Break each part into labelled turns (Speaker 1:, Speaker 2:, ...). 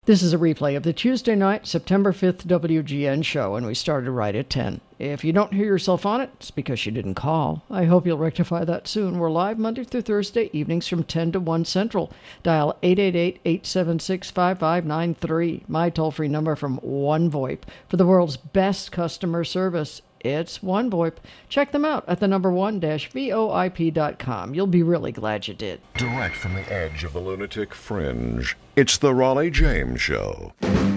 Speaker 1: This is a replay of the Tuesday night, September 5th WGN show, and we started right at 10. If you don't hear yourself on it, it's because you didn't call. I hope you'll rectify that soon. We're live Monday through Thursday evenings from 10 to 1 Central. Dial 888-876-5593. My toll-free number from OneVoIP for the world's best customer service. It's OneVoIP. Check them out at the number one-voip.com. You'll be really glad you did.
Speaker 2: Direct from the edge of the lunatic fringe, it's the Raleigh James Show.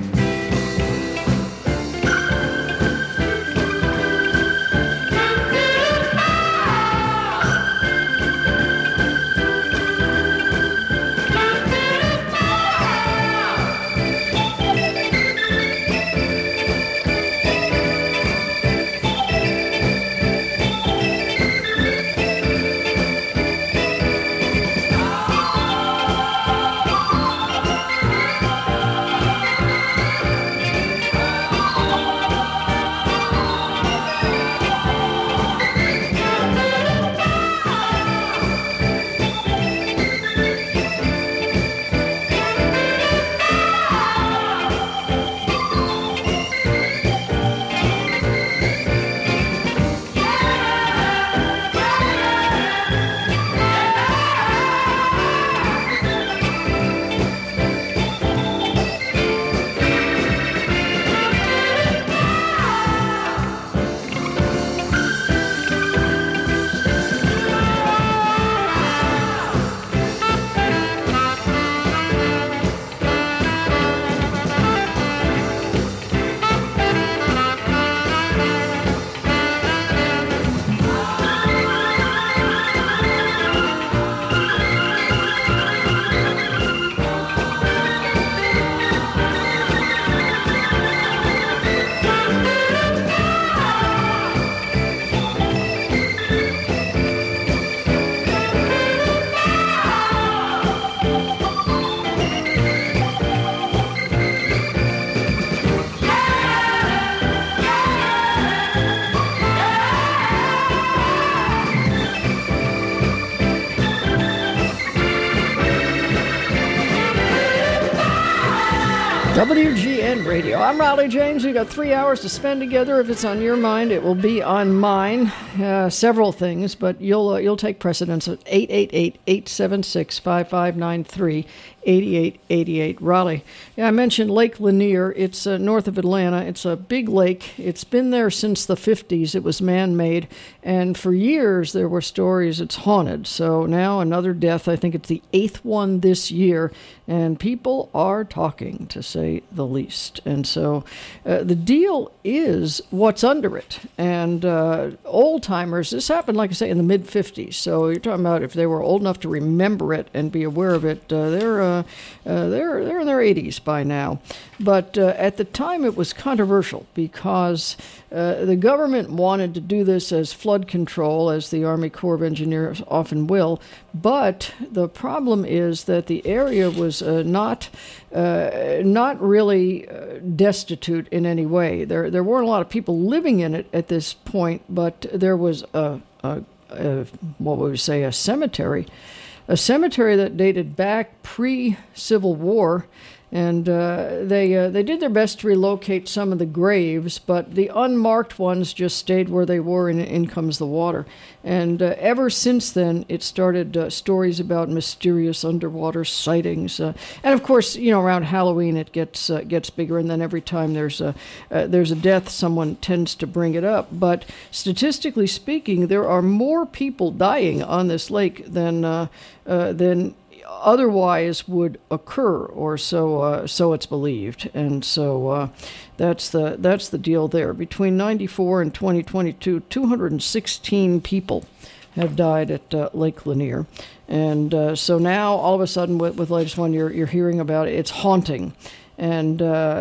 Speaker 1: WGN Radio. I'm Raleigh James. We've got 3 hours to spend together. If it's on your mind, it will be on mine. Several things, but you'll take precedence at 888-876-5593, 8888 Raleigh. Yeah, I mentioned Lake Lanier. It's north of Atlanta. It's a big lake. It's been there since the 50s. It was man-made, and for years there were stories it's haunted. So now another death. I think it's the 8th one this year, and people are talking, to say the least. And so the deal is what's under it. And old-timers, this happened, like I say, in the mid-50s. So you're talking about if they were old enough to remember it and be aware of it, they're in their 80s by now. But at the time it was controversial because the government wanted to do this as flood control, as the Army Corps of Engineers often will. But the problem is that the area was not really destitute in any way. There weren't a lot of people living in it at this point, but there was what would we say, a cemetery that dated back pre-Civil War. And they did their best to relocate some of the graves, but the unmarked ones just stayed where they were, and in comes the water. And ever since then, it started stories about mysterious underwater sightings. And of course, around Halloween it gets bigger, and then every time there's a death, someone tends to bring it up. But statistically speaking, there are more people dying on this lake than otherwise would occur, or so it's believed. And so that's the deal there. Between 94 and 2022, 216 people have died at Lake Lanier. And so now, all of a sudden, with the latest one you're hearing about, it's haunting. And,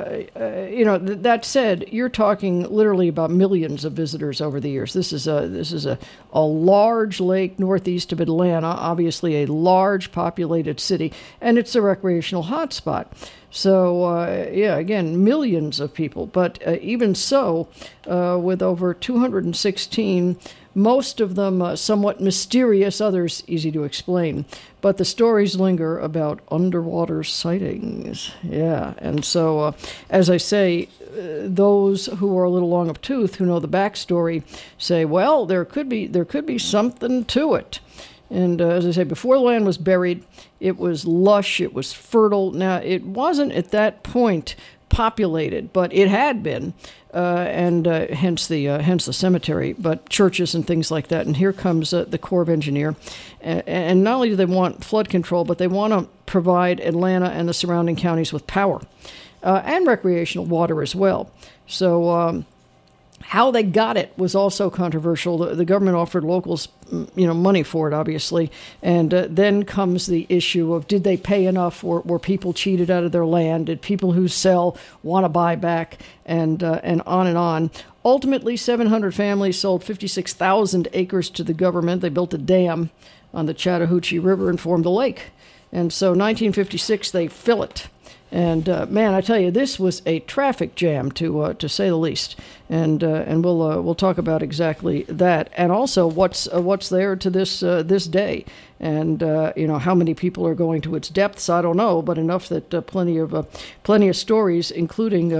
Speaker 1: that said, you're talking literally about millions of visitors over the years. This is a large lake northeast of Atlanta, obviously a large populated city, and it's a recreational hotspot. So, again, millions of people. But even so, with over 216, most of them somewhat mysterious, others easy to explain. But the stories linger about underwater sightings. Yeah, and so, as I say, those who are a little long of tooth, who know the backstory, say, well, there could be something to it. And as I say, before the land was buried, it was lush, it was fertile. Now, it wasn't at that point populated, but it had been, and hence the cemetery, but churches and things like that. And here comes the Corps of Engineer, and not only do they want flood control, but they want to provide Atlanta and the surrounding counties with power and recreational water as well. So how they got it was also controversial. The government offered locals, money for it, obviously. And then comes the issue of, did they pay enough? Were people cheated out of their land? Did people who sell want to buy back? And on and on. Ultimately, 700 families sold 56,000 acres to the government. They built a dam on the Chattahoochee River and formed a lake. And so 1956, they fill it. And man, I tell you, this was a traffic jam to say the least. And we'll talk about exactly that, and also what's there to this day, and how many people are going to its depths. I don't know, but enough that plenty of stories, including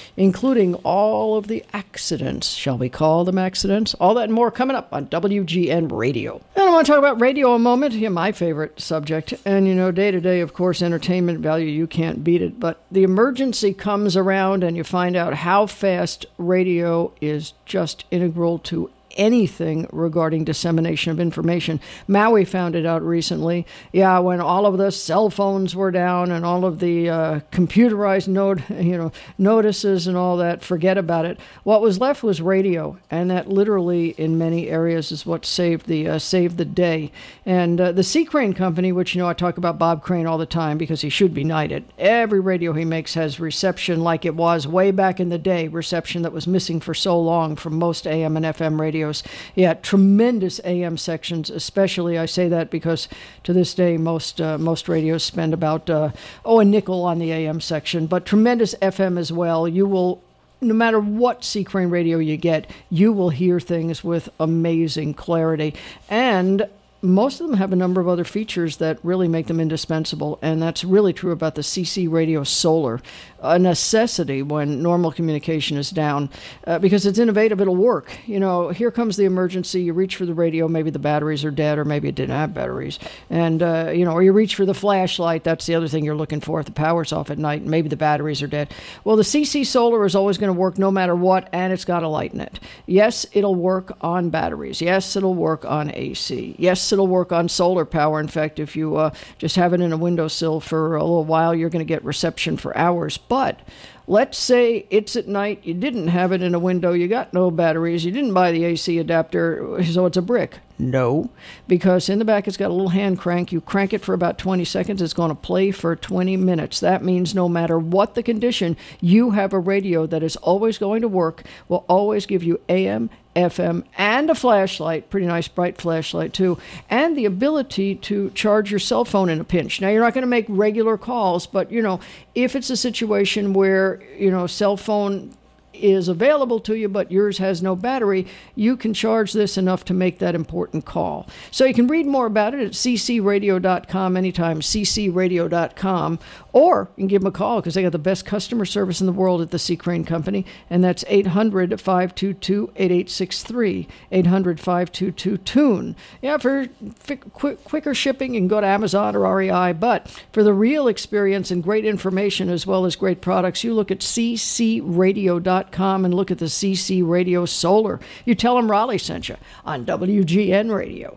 Speaker 1: all of the accidents. Shall we call them accidents? All that and more coming up on WGN Radio. And I want to talk about radio a moment. Yeah, my favorite subject. And day to day, of course, entertainment value, you can't beat it. But the emergency comes around, and you find out how fast radio is just integral to anything regarding dissemination of information. Maui found it out recently. Yeah, when all of the cell phones were down and all of the computerized notices and all that, forget about it. What was left was radio, and that literally in many areas is what saved the day. And the Sea Crane Company, which I talk about Bob Crane all the time because he should be knighted. Every radio he makes has reception like it was way back in the day, reception that was missing for so long from most AM and FM radios. Yeah, tremendous AM sections, especially. I say that because to this day, most radios spend about a nickel on the AM section, but tremendous FM as well. You will, no matter what Sea Crane radio you get, you will hear things with amazing clarity. And most of them have a number of other features that really make them indispensable, and that's really true about the CC Radio Solar, a necessity when normal communication is down, because it's innovative, it'll work. Here comes the emergency, you reach for the radio, maybe the batteries are dead, or maybe it didn't have batteries, and, or you reach for the flashlight, that's the other thing you're looking for, if the power's off at night, and maybe the batteries are dead. Well, the CC Solar is always going to work no matter what, and it's got a light in it. Yes, it'll work on batteries. Yes, it'll work on AC. Yes, it'll work on solar power. In fact, if you just have it in a windowsill for a little while, you're going to get reception for hours. But let's say it's at night, you didn't have it in a window, you got no batteries, you didn't buy the AC adapter, so it's a brick. No, because in the back it's got a little hand crank. You crank it for about 20 seconds, it's going to play for 20 minutes. That means no matter what the condition, you have a radio that is always going to work, will always give you AM, FM, and a flashlight, pretty nice bright flashlight too, and the ability to charge your cell phone in a pinch. Now, you're not going to make regular calls, but, if it's a situation where, cell phone is available to you, but yours has no battery, you can charge this enough to make that important call. So you can read more about it at ccradio.com anytime, ccradio.com, or you can give them a call because they got the best customer service in the world at the Sea Crane Company, and that's 800-522-8863, 800-522-TUNE. Yeah, for quicker shipping, you can go to Amazon or REI, but for the real experience and great information as well as great products, you look at ccradio.com and look at the CC Radio Solar. You tell them Raleigh sent you on WGN Radio.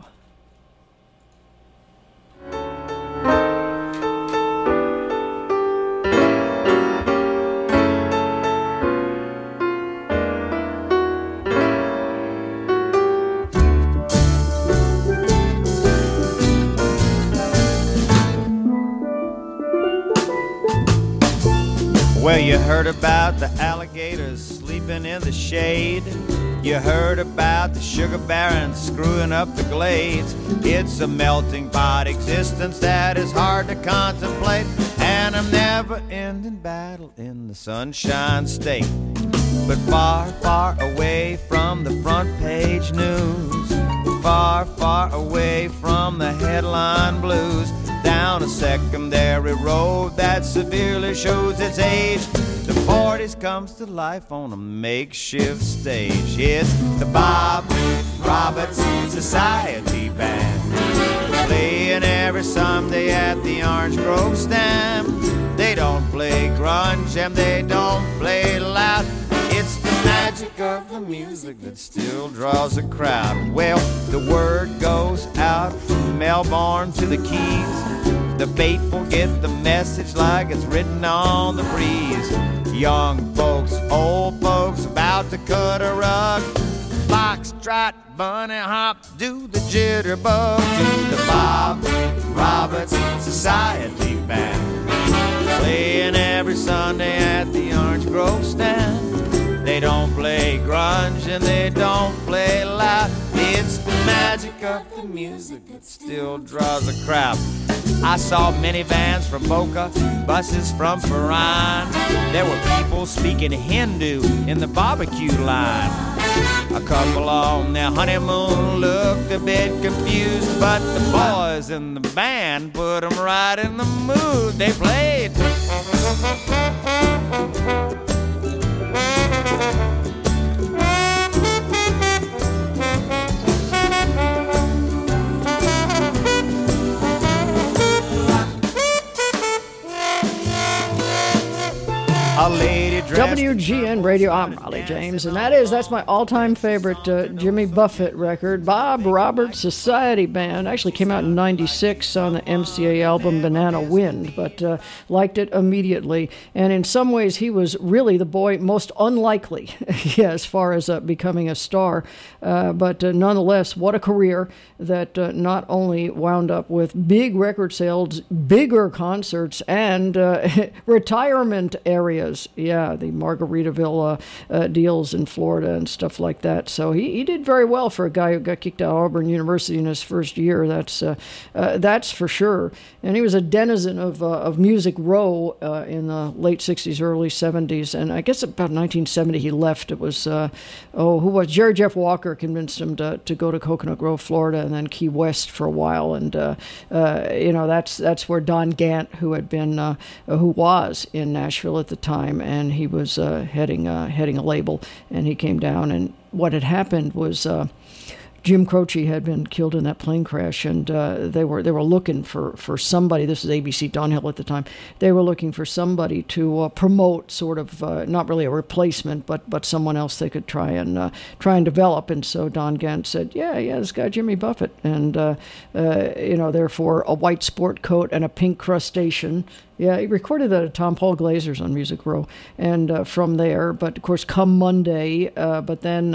Speaker 3: Well, you heard about the alligators sleeping in the shade. You heard about the sugar barons screwing up the glades. It's a melting pot existence that is hard to contemplate, and a never-ending battle in the Sunshine State. but far, far away from the front page news, far, far away from the headline blues, down a secondary road that severely shows its age. The 40s comes to life on a makeshift stage. It's the Bob Roberts Society Band, playing every Sunday at the Orange Grove stand. They don't play grunge and they don't play loud. It's the magic of the music that still draws a crowd. Well, the word goes out from Melbourne to the Keys. The faithful get the message like it's written on the breeze. Young folks, old folks, about to cut a rug. Foxtrot, bunny hop, do the jitterbug. Do the Bob Roberts Society Band, playing every Sunday at the Orange Grove stand. They don't play grunge and they don't play loud. It's the magic of the music that still draws a crowd. I saw minivans from Boca, buses from Farine. There were people speaking Hindu in the barbecue line. A couple on their honeymoon looked a bit confused, but the boys in the band put them right in the mood. They played a lady dressed
Speaker 1: WGN Radio. I'm Raleigh James, and that's my all-time favorite Jimmy Buffett record, Bob Roberts Society Band. Actually came out in '96 on the MCA album Banana Wind, but liked it immediately. And in some ways, he was really the boy most unlikely, yeah, as far as becoming a star. But nonetheless, what a career that not only wound up with big record sales, bigger concerts, and retirement areas. Yeah, the Margaritaville deals in Florida and stuff like that. So he did very well for a guy who got kicked out of Auburn University in his first year. That's for sure. And he was a denizen of Music Row in the late 60s, early 70s. And I guess about 1970 he left. It was, who was? Jerry Jeff Walker convinced him to go to Coconut Grove, Florida, and then Key West for a while. And, that's where Don Gant, who was in Nashville at the time, and he was heading a label, and he came down, and what had happened was Jim Croce had been killed in that plane crash, and they were looking for somebody. This was ABC Dunhill at the time. They were looking for somebody to promote, sort of not really a replacement, but someone else they could try and develop. And so Don Gant said, yeah, this guy Jimmy Buffett, and therefore a white sport coat and a pink crustacean. Yeah, he recorded that at Tom Paul Glazer's on Music Row, and from there. But of course, come Monday, but then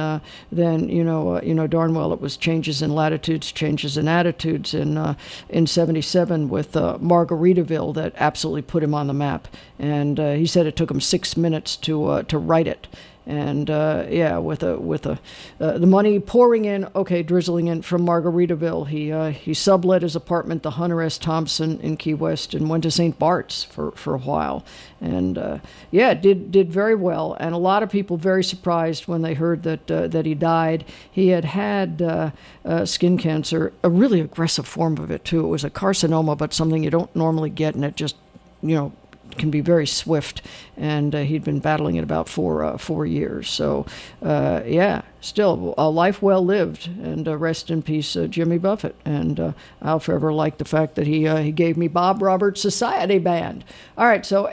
Speaker 1: darn well it was changes in latitudes, changes in attitudes in '77 with Margaritaville that absolutely put him on the map. And he said it took him 6 minutes to write it. And with the money pouring in, drizzling in from Margaritaville, he sublet his apartment to Hunter S. Thompson in Key West and went to St. Bart's for a while, and did very well. And a lot of people very surprised when they heard that he died. He had skin cancer, a really aggressive form of it too. It was a carcinoma, but something you don't normally get, and it just can be very swift, and he'd been battling it about 4 years. So, still a life well lived, and rest in peace, Jimmy Buffett. And I'll forever like the fact that he gave me Bob Roberts Society Band. All right, so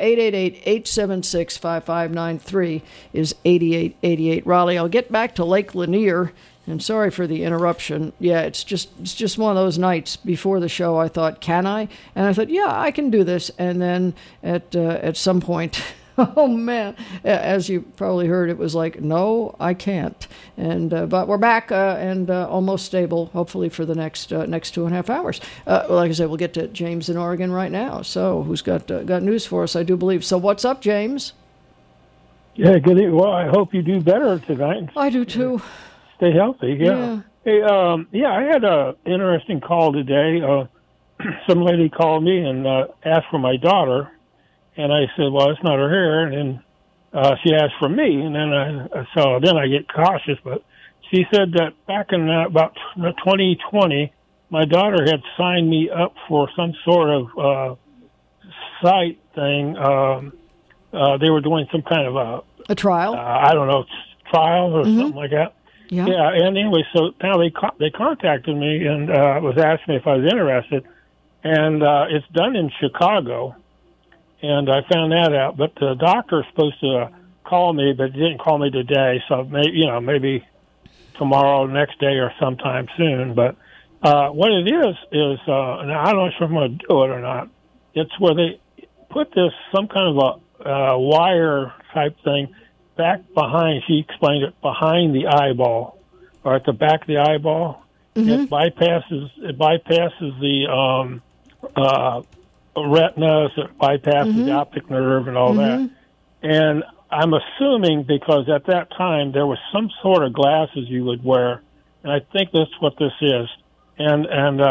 Speaker 1: 888-876-5593 is 8888 Raleigh. I'll get back to Lake Lanier. And sorry for the interruption. Yeah, it's just one of those nights before the show I thought, can I? And I thought, yeah, I can do this. And then at some point, oh man, as you probably heard, it was like, no, I can't. And but we're back and almost stable, hopefully for the next 2.5 hours. Like I said, we'll get to James in Oregon right now. So who's got news for us? I do believe. So what's up, James?
Speaker 4: Yeah, good. Well, I hope you do better tonight.
Speaker 1: I do too.
Speaker 4: Stay healthy, yeah. Hey, I had an interesting call today. Some lady called me and asked for my daughter, and I said, well, it's not her hair. And she asked for me, and then I get cautious. But she said that back in about 2020, my daughter had signed me up for some sort of site thing. They were doing some kind of
Speaker 1: a trial.
Speaker 4: I don't know, trial or something like that.
Speaker 1: Yeah.
Speaker 4: And anyway, so now they contacted me and was asking me if I was interested, and it's done in Chicago, and I found that out. But the doctor's supposed to call me, but he didn't call me today. So maybe tomorrow, next day, or sometime soon. But what it is and I don't know if I'm going to do it or not. It's where they put some kind of a wire type thing back behind. She explained it behind the eyeball, or at the back of the eyeball. It bypasses the retinas, it bypasses the optic nerve and all that. And I'm assuming because at that time there was some sort of glasses you would wear, and I think that's what this is. And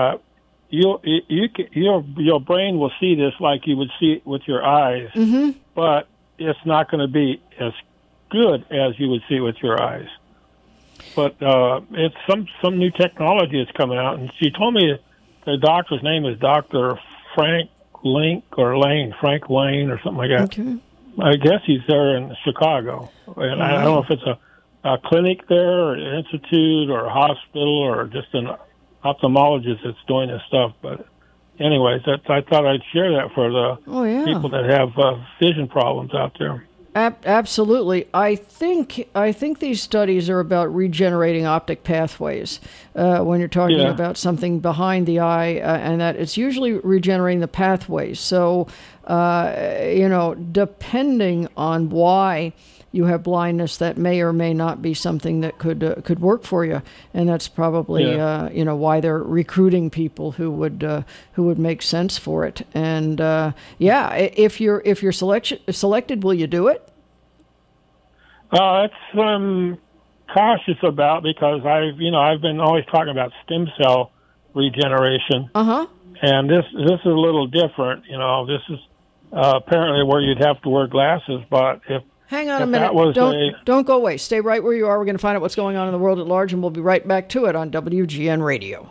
Speaker 4: your brain will see this like you would see it with your eyes, but it's not going to be as good as you would see it with your eyes. But it's some new technology that's coming out, and she told me the doctor's name is Dr. Frank Lane or something like that. Okay. I guess he's there in Chicago, and I don't know if it's a clinic there, or an institute, or a hospital, or just an ophthalmologist that's doing this stuff. But anyways, I thought I'd share that for the people that have vision problems out there.
Speaker 1: Absolutely. I think these studies are about regenerating optic pathways when you're talking about something behind the eye, and that it's usually regenerating the pathways. So, depending on why you have blindness, that may or may not be something that could work for you, and that's probably why they're recruiting people who would make sense for it. And if you're selected, will you do it?
Speaker 4: That's what I'm cautious about, because I've been always talking about stem cell regeneration, and this is a little different. This is apparently where you'd have to wear glasses, but
Speaker 1: Hang on a minute. Don't go away. Stay right where you are. We're going to find out what's going on in the world at large, and we'll be right back to it on WGN Radio.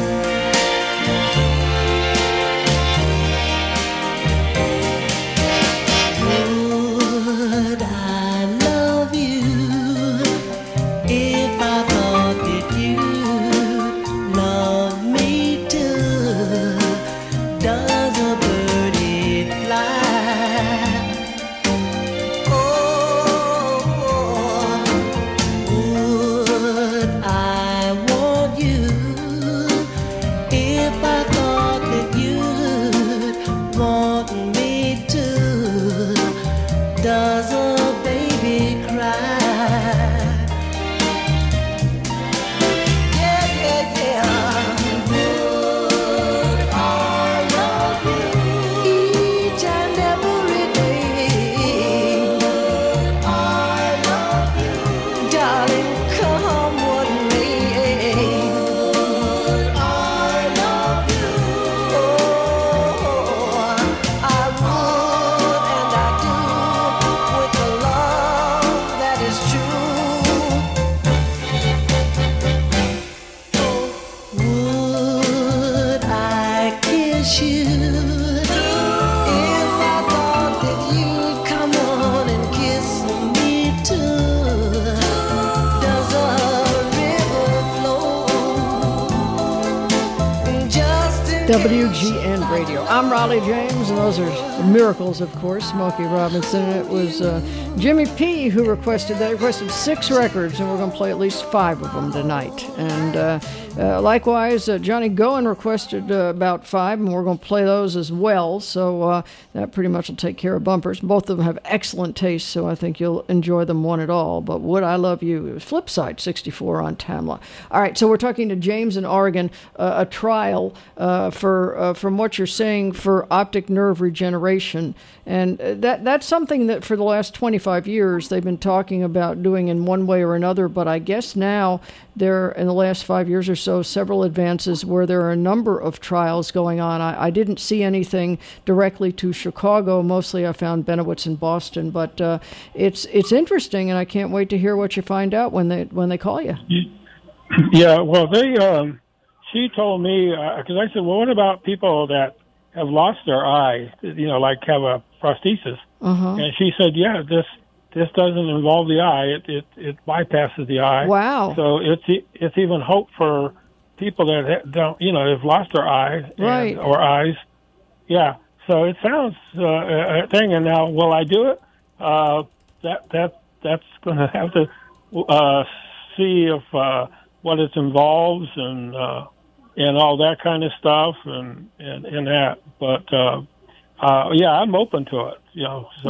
Speaker 1: WGN Radio. I'm Raleigh James, and those are Miracles, of course, Smokey Robinson. And it was Jimmy P. who requested that. He requested 6 records, and we're going to play at least 5 of them tonight. And likewise, Johnny Goen requested about 5, and we're going to play those as well. So that pretty much will take care of bumpers. Both of them have excellent taste, so I think you'll enjoy them one and all. But Would I Love You? It was Flipside 64 on Tamla. All right, so we're talking to James in Oregon, a trial from what what you're saying for optic nerve regeneration. And that's something that for the last 25 years they've been talking about doing in one way or another. But I guess now there, in the last 5 years or so, several advances where there are a number of trials going on. I didn't see anything directly to Chicago. Mostly I found Benowitz in Boston. But it's interesting, and I can't wait to hear what you find out when they call you.
Speaker 4: Yeah, well, she told me, because I said, well, what about people that have lost their eye, like have a prosthesis? And she said, yeah, this doesn't involve the eye. It bypasses the eye.
Speaker 1: Wow.
Speaker 4: So it's even hope for people that don't, have lost their eye or eyes. Yeah. So it sounds a thing. And now, will I do it? That's going to have to see if what it involves and all that kind of stuff and that. But yeah, I'm open to it. So.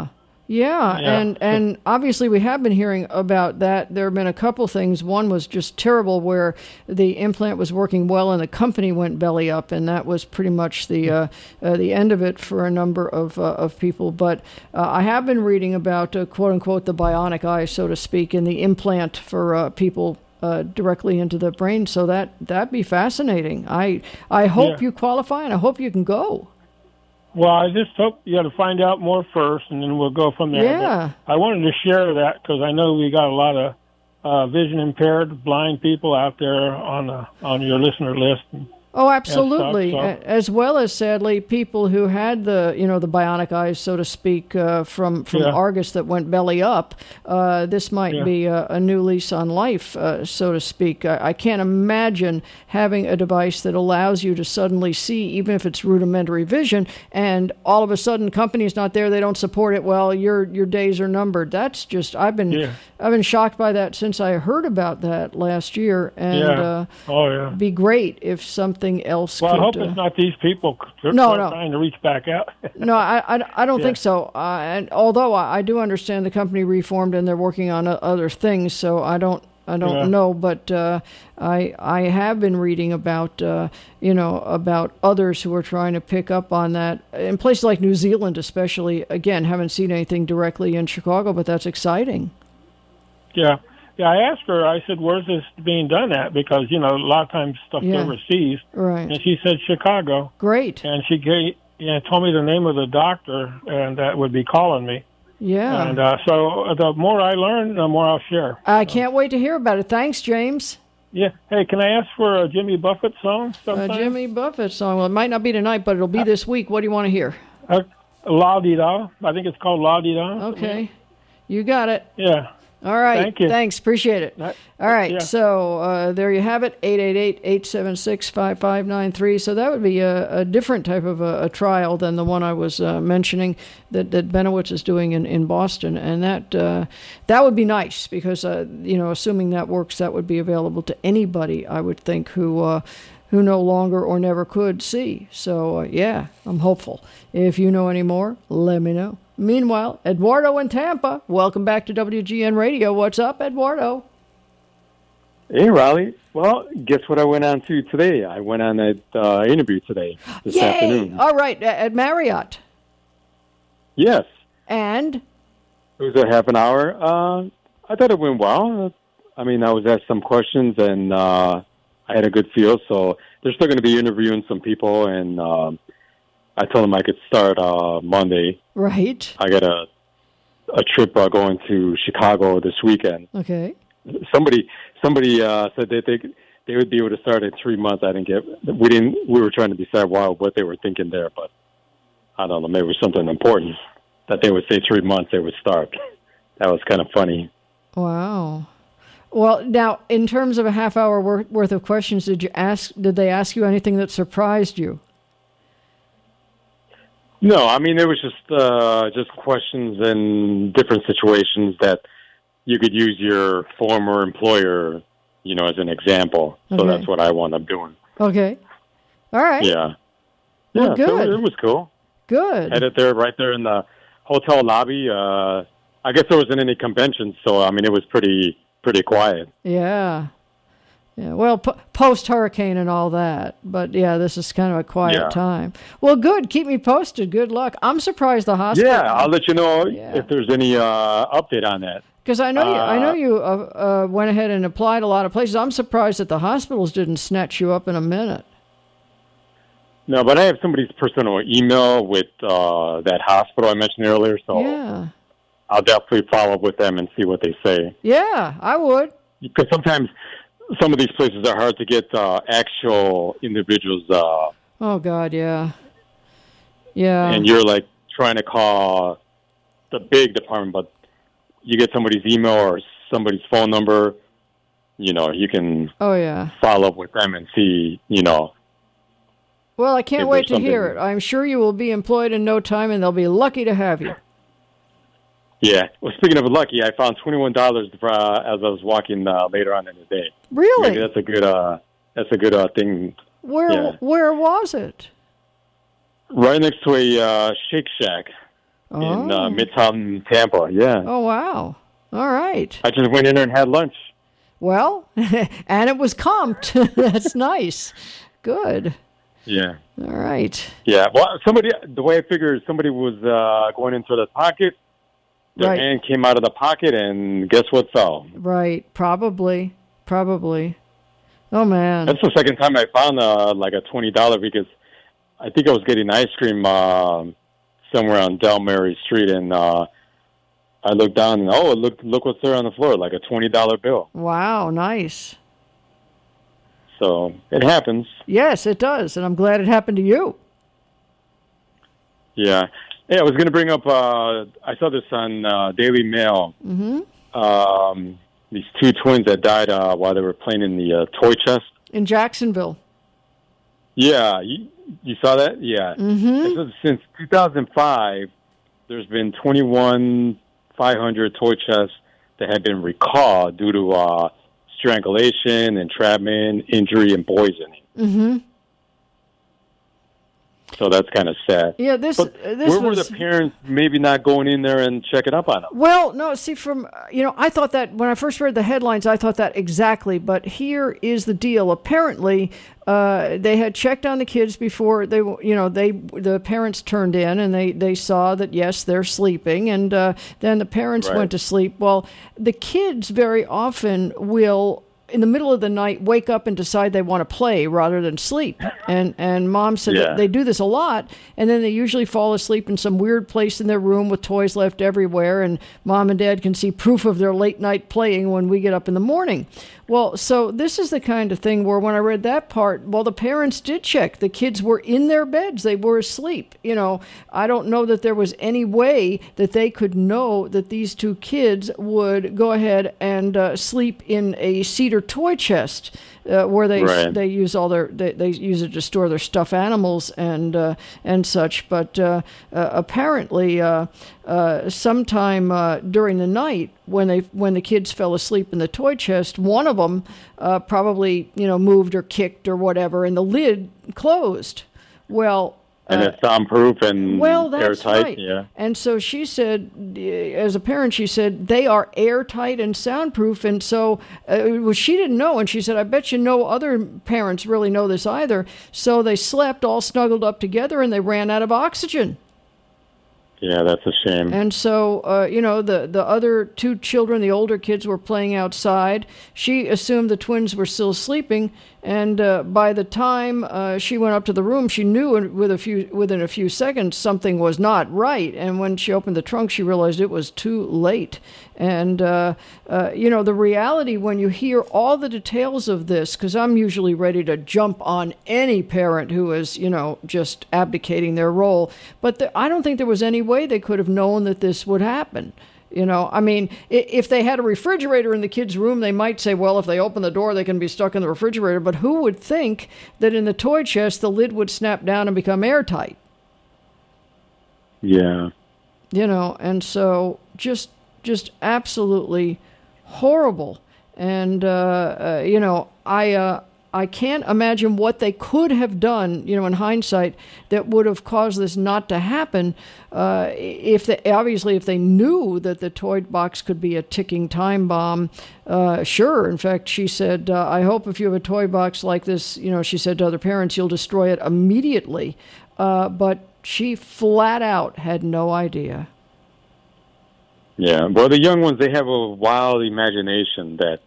Speaker 1: Yeah, and obviously we have been hearing about that. There have been a couple things. One was just terrible, where the implant was working well and the company went belly up, and that was pretty much the end of it for a number of people. But I have been reading about quote unquote the bionic eye, so to speak, and the implant for people directly into the brain. So that'd be fascinating. I hope you qualify, and I hope you can go.
Speaker 4: Well, I just hope you got to find out more first, and then we'll go from there.
Speaker 1: Yeah.
Speaker 4: But I wanted to share that because I know we got a lot of vision impaired, blind people out there on your listener list.
Speaker 1: Oh, absolutely.
Speaker 4: Stuff, so.
Speaker 1: As well as, sadly, people who had the bionic eyes, so to speak, from Argus that went belly up. This might be a new lease on life, so to speak. I can't imagine having a device that allows you to suddenly see, even if it's rudimentary vision, and all of a sudden, company's not there, they don't support it. Well, your days are numbered. That's just I've been shocked by that since I heard about that last year, and be great if something else.
Speaker 4: Well,
Speaker 1: could,
Speaker 4: I hope it's not these people trying to reach back out.
Speaker 1: No, I don't think so. And although I do understand the company reformed and they're working on other things, so I don't know. But I have been reading about about others who are trying to pick up on that in places like New Zealand, especially. Again, haven't seen anything directly in Chicago, but that's exciting.
Speaker 4: Yeah. Yeah, I asked her, I said, where's this being done at? Because, a lot of times stuff's overseas.
Speaker 1: Right.
Speaker 4: And she said, Chicago.
Speaker 1: Great.
Speaker 4: And she told me the name of the doctor, and that would be calling me.
Speaker 1: Yeah.
Speaker 4: And so the more I learn, the more I'll share.
Speaker 1: I can't wait to hear about it. Thanks, James.
Speaker 4: Yeah. Hey, can I ask for a Jimmy Buffett song sometime?
Speaker 1: A Jimmy Buffett song. Well, it might not be tonight, but it'll be this week. What do you want to hear?
Speaker 4: La-Di-Da. I think it's called La-Di-Da.
Speaker 1: Okay. You got it.
Speaker 4: Yeah.
Speaker 1: All right.
Speaker 4: Thank you.
Speaker 1: Thanks. Appreciate it. All right. So there you have it, 888-876-5593. So that would be a different type of a trial than the one I was mentioning that Benowitz is doing in Boston. And that would be nice because, assuming that works, that would be available to anybody, I would think, who no longer or never could see. So, I'm hopeful. If you know any more, let me know. Meanwhile, Eduardo in Tampa, welcome back to WGN Radio. What's up, Eduardo?
Speaker 5: Hey, Raleigh. Well, guess what I went on to today? I went on an interview today, this afternoon.
Speaker 1: All right, at Marriott.
Speaker 5: Yes.
Speaker 1: And?
Speaker 5: It was a half an hour. I thought it went well. I mean, I was asked some questions, and I had a good feel. So they're still going to be interviewing some people, and I told them I could start Monday.
Speaker 1: Right.
Speaker 5: I got a trip going to Chicago this weekend.
Speaker 1: Okay.
Speaker 5: Somebody said that they would be able to start in 3 months. We were trying to decide what they were thinking there, but I don't know, maybe it was something important that they would say 3 months they would start. That was kind of funny.
Speaker 1: Wow. Well, now, in terms of a half hour worth of questions, did they ask you anything that surprised you?
Speaker 5: No, I mean, it was just questions in different situations that you could use your former employer, as an example. So that's what I wound up doing.
Speaker 1: Okay. All right.
Speaker 5: Yeah.
Speaker 1: Well, good.
Speaker 5: So it was cool.
Speaker 1: Good.
Speaker 5: Had it right there in the hotel lobby. I guess there wasn't any conventions, so, I mean, it was pretty quiet.
Speaker 1: Yeah. Yeah, well, post-hurricane and all that. But, yeah, this is kind of a quiet time. Well, good. Keep me posted. Good luck. I'm surprised the hospital...
Speaker 5: Yeah, I'll let you know if there's any update on that.
Speaker 1: Because I know you went ahead and applied a lot of places. I'm surprised that the hospitals didn't snatch you up in a minute.
Speaker 5: No, but I have somebody's personal email with that hospital I mentioned earlier, so I'll definitely follow up with them and see what they say.
Speaker 1: Yeah, I would.
Speaker 5: Because sometimes some of these places are hard to get actual individuals.
Speaker 1: Oh, God, yeah. Yeah.
Speaker 5: And you're like trying to call the big department, but you get somebody's email or somebody's phone number, you can follow up with them and see,
Speaker 1: Well, I can't wait to hear it. I'm sure you will be employed in no time, and they'll be lucky to have you.
Speaker 5: Yeah. Well, speaking of lucky, I found $21 as I was walking later on in the day.
Speaker 1: Really?
Speaker 5: Maybe that's a good thing.
Speaker 1: Where was it?
Speaker 5: Right next to a Shake Shack in Midtown Tampa. Yeah.
Speaker 1: Oh, wow. All right.
Speaker 5: I just went in there and had lunch.
Speaker 1: Well, and it was comped. That's nice. Good.
Speaker 5: Yeah.
Speaker 1: All right.
Speaker 5: Yeah. Well, the way I figured, somebody was going into the pocket. Their hand came out of the pocket, and guess what fell?
Speaker 1: Right. Probably. Oh, man.
Speaker 5: That's the second time I found like a $20 because I think I was getting ice cream somewhere on Del Mary Street, and I looked down, and look what's there on the floor, like a $20 bill.
Speaker 1: Wow, nice.
Speaker 5: So it happens.
Speaker 1: Yes, it does, and I'm glad it happened to you.
Speaker 5: Yeah. Yeah, I was going to bring up, I saw this on Daily Mail. Mm-hmm. These two twins that died while they were playing in the toy chest.
Speaker 1: In Jacksonville.
Speaker 5: Yeah, you saw that? Yeah. Mm-hmm. Since 2005, there's been 21,500 toy chests that have been recalled due to strangulation, entrapment, injury, and poisoning. Mm-hmm. So that's kind of sad.
Speaker 1: Yeah,
Speaker 5: where were the parents maybe not going in there and checking up on them?
Speaker 1: Well, no, see, I thought that when I first read the headlines, I thought that exactly. But here is the deal. Apparently, they had checked on the kids before the parents turned in, and they saw that, yes, they're sleeping. And then the parents went to sleep. Well, the kids very often will, in the middle of the night, wake up and decide they want to play rather than sleep. And Mom said that they do this a lot, and then they usually fall asleep in some weird place in their room with toys left everywhere, and Mom and Dad can see proof of their late night playing when we get up in the morning. Well, so this is the kind of thing where when I read that part, well, the parents did check. The kids were in their beds. They were asleep. I don't know that there was any way that they could know that these two kids would go ahead and sleep in a cedar toy chest where they use they use it to store their stuffed animals and such. But apparently, sometime during the night, when the kids fell asleep in the toy chest, one of them probably moved or kicked or whatever, and the lid closed. Well.
Speaker 5: And it's soundproof and
Speaker 1: that's
Speaker 5: airtight.
Speaker 1: Right.
Speaker 5: Yeah.
Speaker 1: And so she said, as a parent, she said, they are airtight and soundproof. And so she didn't know. And she said, I bet you no other parents really know this either. So they slept all snuggled up together, and they ran out of oxygen.
Speaker 5: Yeah, that's a shame.
Speaker 1: And so, the other two children, the older kids, were playing outside. She assumed the twins were still sleeping, and by the time she went up to the room, she knew within a few seconds something was not right. And when she opened the trunk, she realized it was too late. And, the reality when you hear all the details of this, because I'm usually ready to jump on any parent who is, just abdicating their role. But I don't think there was any way they could have known that this would happen. If they had a refrigerator in the kids' room, they might say, well, if they open the door, they can be stuck in the refrigerator. But who would think that in the toy chest, the lid would snap down and become airtight?
Speaker 5: Yeah.
Speaker 1: And so just absolutely horrible. And, I I can't imagine what they could have done, in hindsight, that would have caused this not to happen. If they knew that the toy box could be a ticking time bomb, sure. In fact, she said, I hope if you have a toy box like this, she said to other parents, you'll destroy it immediately. But she flat out had no idea.
Speaker 5: Yeah, well, the young ones, they have a wild imagination that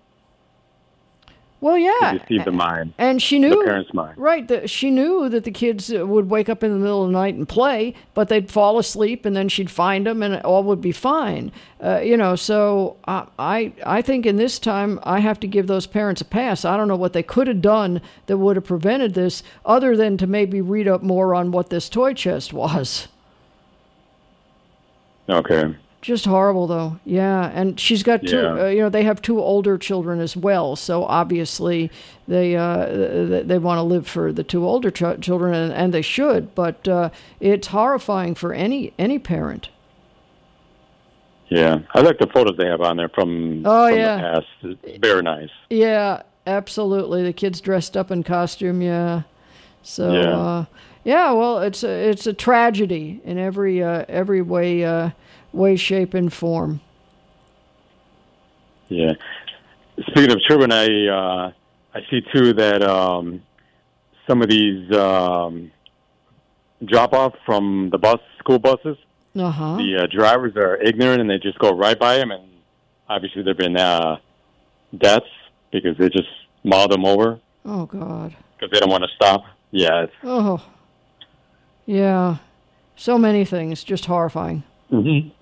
Speaker 5: deceive the mind.
Speaker 1: And she knew,
Speaker 5: the parents' mind.
Speaker 1: Right, she knew that the kids would wake up in the middle of the night and play, but they'd fall asleep, and then she'd find them, and all would be fine. So I think in this time, I have to give those parents a pass. I don't know what they could have done that would have prevented this, other than to maybe read up more on what this toy chest was.
Speaker 5: Okay.
Speaker 1: Just horrible, though. Yeah, and she's got two. They have two older children as well, so obviously they want to live for the two older children, and they should. But it's horrifying for any parent.
Speaker 5: Yeah, I like the photos they have on there from the past. It's very nice.
Speaker 1: Yeah, absolutely. The kids dressed up in costume. Yeah. So well, it's a tragedy in every way, shape, and form.
Speaker 5: Yeah. Speaking of children, I see too that some of these drop off from the school buses. The drivers are ignorant and they just go right by them, and obviously there've been deaths because they just maul them over.
Speaker 1: Oh God!
Speaker 5: Because they don't want to stop. Yeah.
Speaker 1: Yeah. So many things, just horrifying.
Speaker 5: Mm-hmm.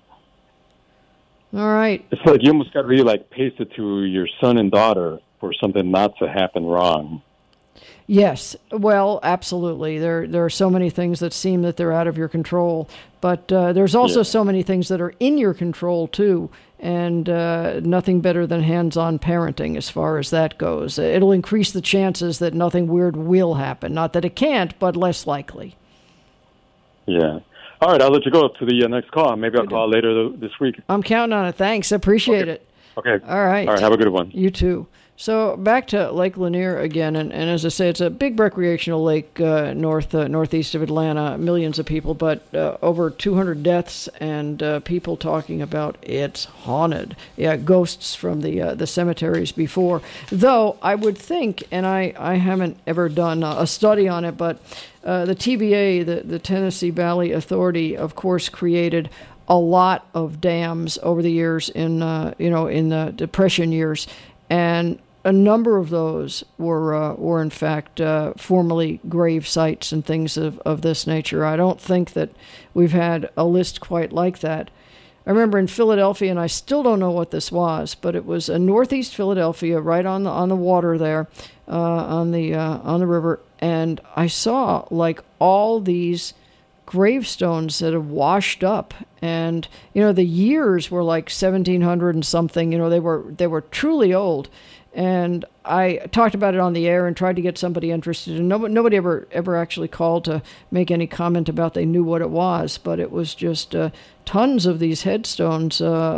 Speaker 1: All right.
Speaker 5: It's like you almost got to really pace it to your son and daughter for something not to happen wrong.
Speaker 1: Yes. Well, absolutely. There are so many things that seem that they're out of your control, but there's also so many things that are in your control too, and nothing better than hands-on parenting as far as that goes. It'll increase the chances that nothing weird will happen. Not that it can't, but less likely.
Speaker 5: Yeah. All right, I'll let you go to the next call. Maybe I'll call later this week.
Speaker 1: I'm counting on it. Thanks. Appreciate it.
Speaker 5: Okay.
Speaker 1: All right.
Speaker 5: All right, have a good one.
Speaker 1: You too. So back to Lake Lanier again, and as I say, it's a big recreational lake northeast of Atlanta, millions of people, but over 200 deaths and people talking about it's haunted. Yeah, ghosts from the cemeteries before. Though I would think, and I haven't ever done a study on it, but the TVA, the Tennessee Valley Authority, of course, created a lot of dams over the years in the Depression years, and a number of those were in fact formerly grave sites and things of this nature. I don't think that we've had a list quite like that. I remember in Philadelphia, and I still don't know what this was, but it was northeast Philadelphia, right on the water there, on the river, and I saw all these gravestones that have washed up, and the years were 1700 and something. They were truly old. And I talked about it on the air and tried to get somebody interested, and nobody ever actually called to make any comment about they knew what it was. But it was just tons of these headstones,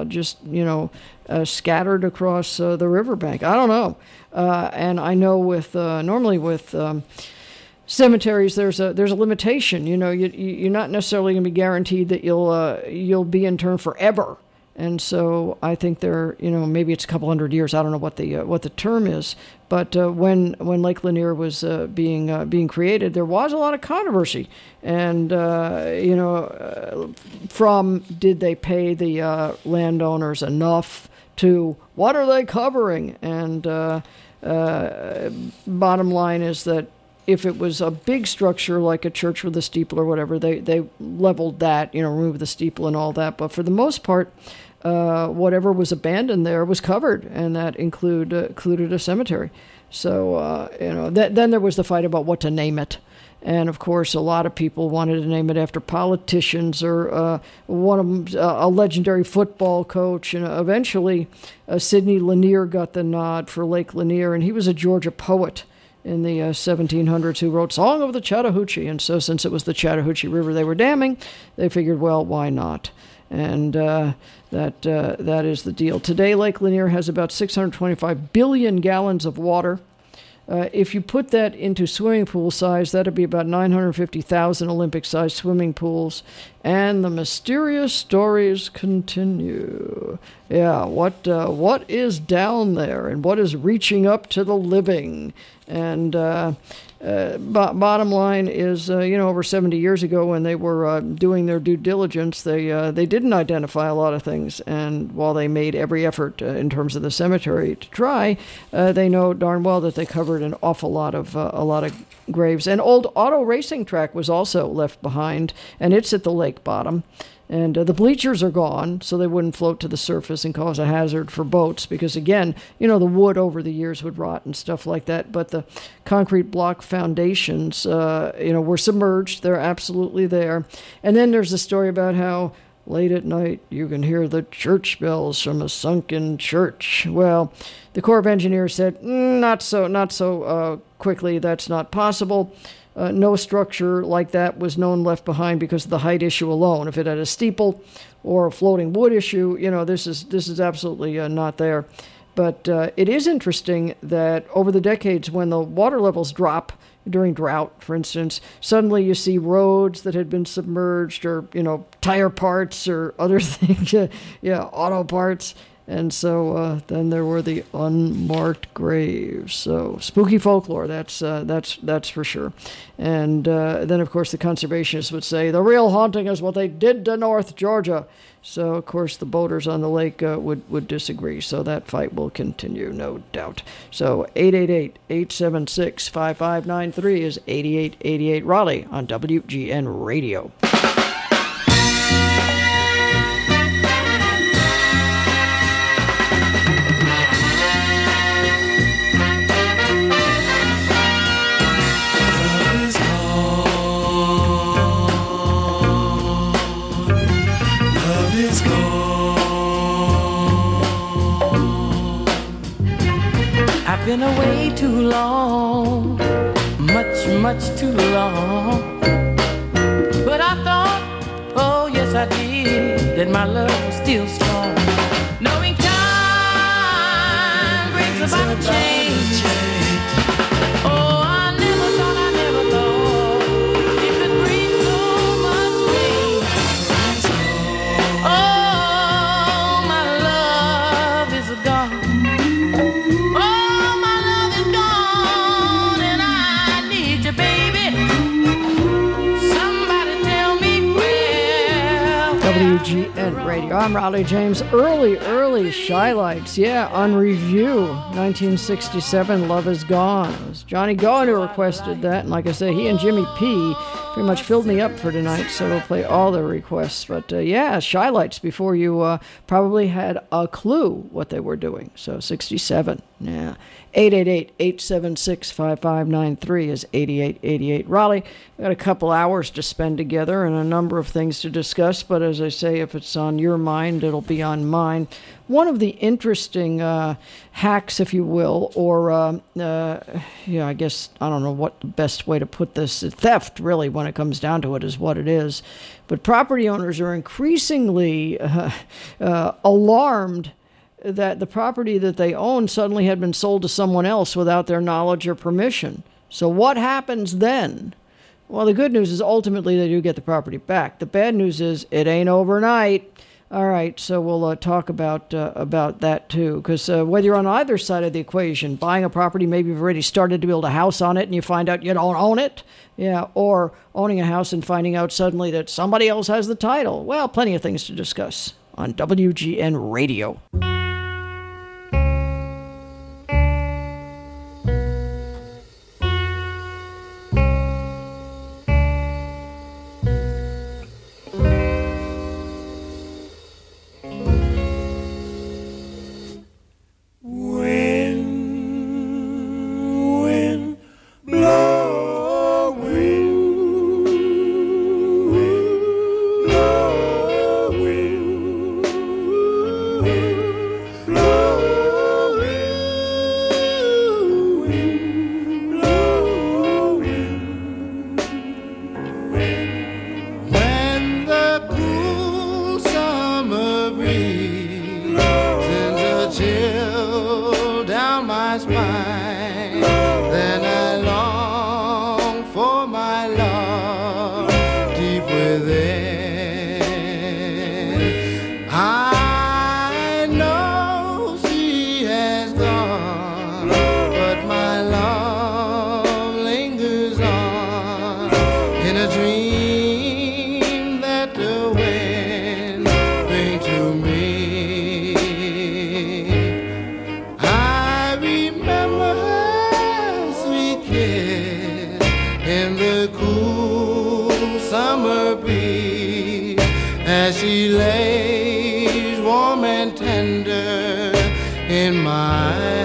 Speaker 1: scattered across the riverbank. I don't know, and I know normally with cemeteries, there's a limitation. You're not necessarily going to be guaranteed that you'll be interned forever. And so I think maybe it's a couple hundred years. I don't know what the term is, but when Lake Lanier was being created, there was a lot of controversy, and from did they pay the landowners enough to what are they covering? And bottom line is that if it was a big structure like a church with a steeple or whatever, they leveled that, removed the steeple and all that. But for the most part, whatever was abandoned there was covered, and that included a cemetery. So, then there was the fight about what to name it. And, of course, a lot of people wanted to name it after politicians or one of them, a legendary football coach. And eventually, Sidney Lanier got the nod for Lake Lanier, and he was a Georgia poet in the 1700s who wrote Song of the Chattahoochee. And so since it was the Chattahoochee River they were damming, they figured, well, why not? And that is the deal. Today, Lake Lanier has about 625 billion gallons of water. If you put that into swimming pool size, that'd be about 950,000 Olympic-sized swimming pools. And the mysterious stories continue. Yeah, what is down there, and what is reaching up to the living? And bottom line is, over 70 years ago when they were doing their due diligence, they didn't identify a lot of things. And while they made every effort in terms of the cemetery to try, they know darn well that they covered an awful lot of graves. An old auto racing track was also left behind, and it's at the lake bottom. And the bleachers are gone, so they wouldn't float to the surface and cause a hazard for boats because, again, the wood over the years would rot and stuff like that. But the concrete block foundations, were submerged. They're absolutely there. And then there's a story about how late at night you can hear the church bells from a sunken church. Well, the Corps of Engineers said, not so quickly. That's not possible. No structure like that was known left behind because of the height issue alone. If it had a steeple or a floating wood issue, this is absolutely not there. But it is interesting that over the decades, when the water levels drop during drought, for instance, suddenly you see roads that had been submerged, or tire parts or other things, auto parts. And so then there were the unmarked graves. So spooky folklore, that's for sure. And then, of course, the conservationists would say the real haunting is what they did to North Georgia. So, of course, the boaters on the lake would disagree. So that fight will continue, no doubt. So 888-876-5593 is 8888 Raleigh on WGN Radio.
Speaker 6: I've been away too long, much too long. But I thought, oh yes I did, that my love was still strong. Knowing time brings about a change. Oh, I never thought it could bring so much pain. Oh, my love is gone.
Speaker 1: WGN Radio. I'm Raleigh James. Early Shy Lights. Yeah, on review. 1967, Love Is Gone. It was Johnny Goen who requested that. And like I say, he and Jimmy P pretty much filled me up for tonight, so we'll play all the requests. But Shy Lights before you probably had a clue what they were doing. So 67. Yeah. 888-876-5593 is 8888 Raleigh. We've got a couple hours to spend together and a number of things to discuss, but as I say, if it's on your mind, it'll be on mine. One of the interesting hacks, if you will, or, I guess, I don't know what the best way to put this, theft, really, when it comes down to it, is what it is. But property owners are increasingly alarmed that the property that they own suddenly had been sold to someone else without their knowledge or permission. So what happens then? Well, the good news is ultimately they do get the property back. The bad news is it ain't overnight. All right, so we'll talk about that too, because whether you're on either side of the equation, buying a property, maybe you've already started to build a house on it and you find out you don't own it, or owning a house and finding out suddenly that somebody else has the title. Well, plenty of things to discuss on WGN Radio.
Speaker 7: Sends a chill down my spine. tender in my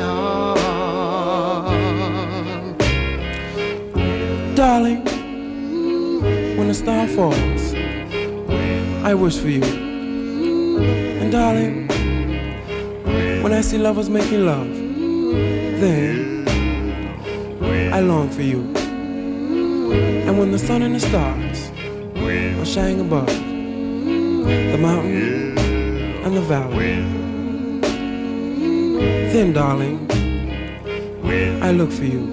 Speaker 7: arms. Darling, when a star falls, I wish for you. And darling, when I see lovers making love, then I long for you. And when the sun and the stars are shining above the mountain and the valley, then darling, I look for you.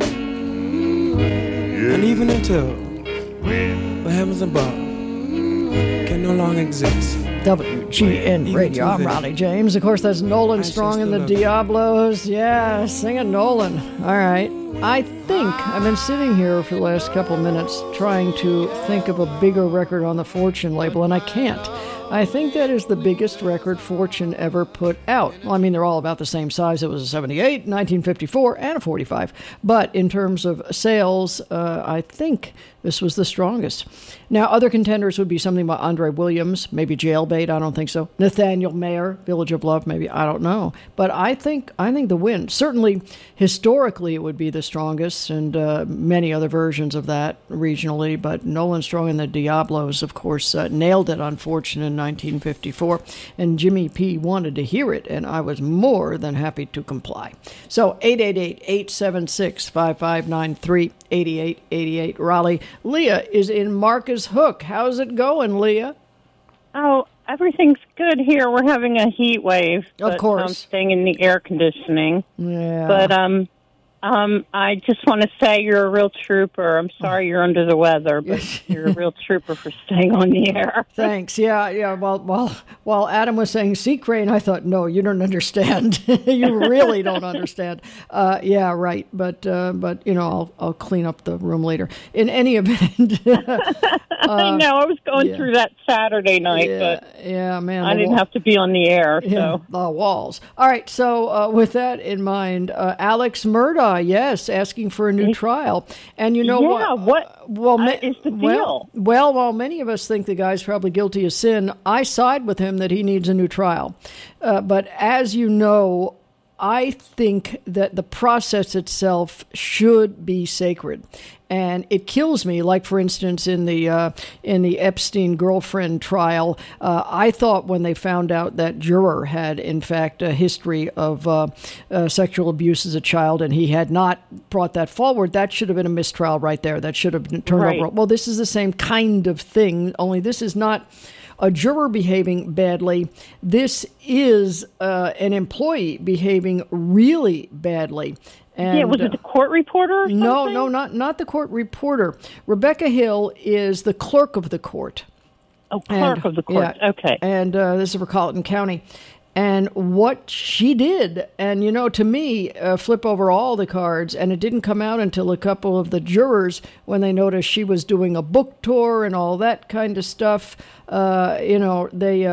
Speaker 7: And even until the heavens above can no longer exist,
Speaker 1: WGN Radio. I'm Ronnie James. Of course, that's Nolan Strong and the Diablos. Yeah, sing it, Nolan. All right. I think I've been sitting here for the last couple of minutes trying to think of a bigger record on the Fortune label, and I can't. I think that is the biggest record Fortune ever put out. Well, I mean, they're all about the same size. It was a 78, 1954, and a 45. But in terms of sales, I think this was the strongest. Now, other contenders would be something by Andre Williams, maybe Jailbait, I don't think so. Nathaniel Mayer, Village of Love, maybe, I don't know. But I think The Wind, certainly historically it would be the strongest, and many other versions of that regionally. But Nolan Strong and the Diablos, of course, nailed it on Fortune in 1954. And Jimmy P. wanted to hear it, and I was more than happy to comply. So 888-876-5593, 8888 Raleigh. Leah is in Marcus Hook. How's it going, Leah?
Speaker 8: Oh, everything's good here. We're having a heat wave.
Speaker 1: Of course.
Speaker 8: I'm staying in the air conditioning.
Speaker 1: Yeah.
Speaker 8: But I just want to say you're a real trooper. I'm sorry you're under the weather, but you're a real trooper for staying on the air.
Speaker 1: Thanks. Yeah. While Adam was saying sea crane, I thought, no, you don't understand. You really don't understand. Yeah, right. But you know, I'll clean up the room later. In any event,
Speaker 8: I know. I was going through that Saturday night, but
Speaker 1: man,
Speaker 8: I didn't have to be on the air.
Speaker 1: Yeah,
Speaker 8: So
Speaker 1: the walls. All right. So with that in mind, Alex Murdaugh. Yes, asking for a new trial. And you know what? Well,
Speaker 8: is the deal?
Speaker 1: Well, while many of us think the guy's probably guilty of sin, I side with him that he needs a new trial. But as you know, I think that the process itself should be sacred. And it kills me, like, for instance, in the Epstein girlfriend trial, I thought when they found out that juror had, in fact, a history of sexual abuse as a child, and he had not brought that forward, that should have been a mistrial right there. That should have been turned over. Well, this is the same kind of thing, only this is not a juror behaving badly. This is an employee behaving really badly. And,
Speaker 8: was it the court reporter or something?
Speaker 1: No, not the court reporter. Rebecca Hill is the clerk of the court.
Speaker 8: Oh, clerk of the court.
Speaker 1: Yeah,
Speaker 8: okay.
Speaker 1: And this is for Colleton County. And what she did, and, you know, to me, flip over all the cards, and it didn't come out until a couple of the jurors, when they noticed she was doing a book tour and all that kind of stuff, you know,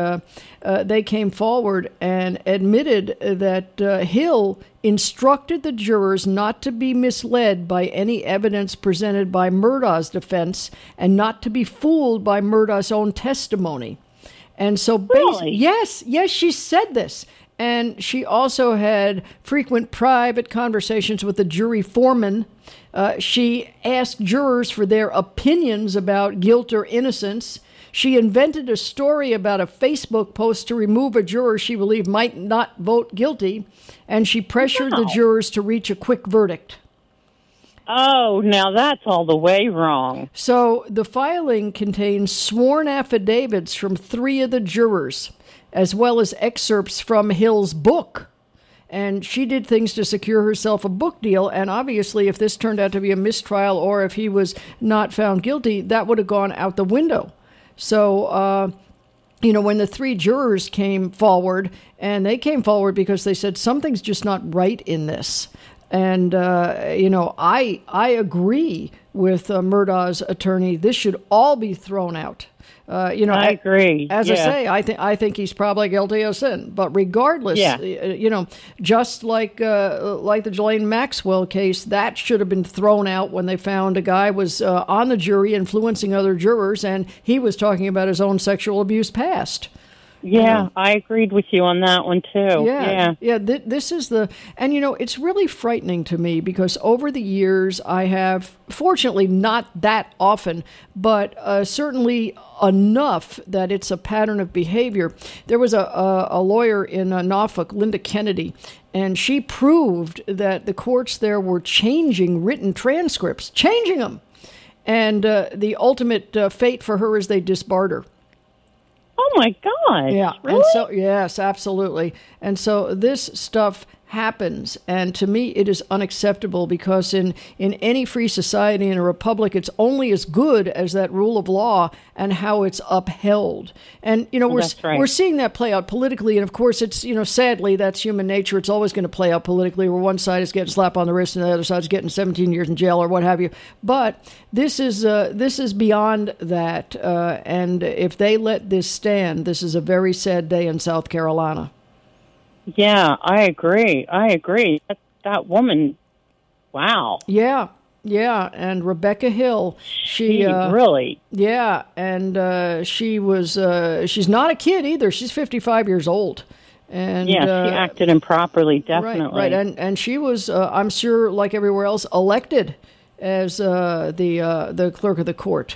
Speaker 1: they came forward and admitted that Hill instructed the jurors not to be misled by any evidence presented by Murdaugh's defense and not to be fooled by Murdaugh's own testimony. And so,
Speaker 8: really?
Speaker 1: Yes, she said this. And she also had frequent private conversations with the jury foreman. She asked jurors for their opinions about guilt or innocence. She invented a story about a Facebook post to remove a juror she believed might not vote guilty. And she pressured the jurors to reach a quick verdict.
Speaker 8: Oh, now that's all the way wrong.
Speaker 1: So the filing contains sworn affidavits from 3 of the jurors, as well as excerpts from Hill's book. And she did things to secure herself a book deal. And obviously, if this turned out to be a mistrial or if he was not found guilty, that would have gone out the window. So, you know, when the 3 jurors came forward, and they came forward because they said something's just not right in this. And, you know, I agree with Murdaugh's attorney. This should all be thrown out. You know,
Speaker 8: I agree.
Speaker 1: As I say, I think he's probably guilty of sin. But regardless, you know, just like the Ghislaine Maxwell case, that should have been thrown out when they found a guy was on the jury influencing other jurors, and he was talking about his own sexual abuse past.
Speaker 8: Yeah, I agreed with you on that one too.
Speaker 1: Yeah. This is and it's really frightening to me because over the years I have, fortunately not that often, but certainly enough that it's a pattern of behavior. There was a lawyer in Norfolk, Linda Kennedy, and she proved that the courts there were changing written transcripts, changing them. And the ultimate fate for her is they disbarred her.
Speaker 8: Oh, my God.
Speaker 1: Yeah.
Speaker 8: Really?
Speaker 1: And so, yes, absolutely. And so this stuff happens. And to me, it is unacceptable because in any free society, in a republic, it's only as good as that rule of law and how it's upheld. And, we're seeing that play out politically. And of course, it's, sadly, that's human nature. It's always going to play out politically where one side is getting a slap on the wrist and the other side is getting 17 years in jail or what have you. But this is beyond that. And if they let this stand, this is a very sad day in South Carolina.
Speaker 8: Yeah, I agree. That woman, wow.
Speaker 1: Yeah, and Rebecca Hill, she
Speaker 8: really.
Speaker 1: Yeah, and she was. She's not a kid either. She's 55 years old. And
Speaker 8: yeah, she acted improperly, definitely.
Speaker 1: Right, and she was, I'm sure, like everywhere else, elected as the clerk of the court.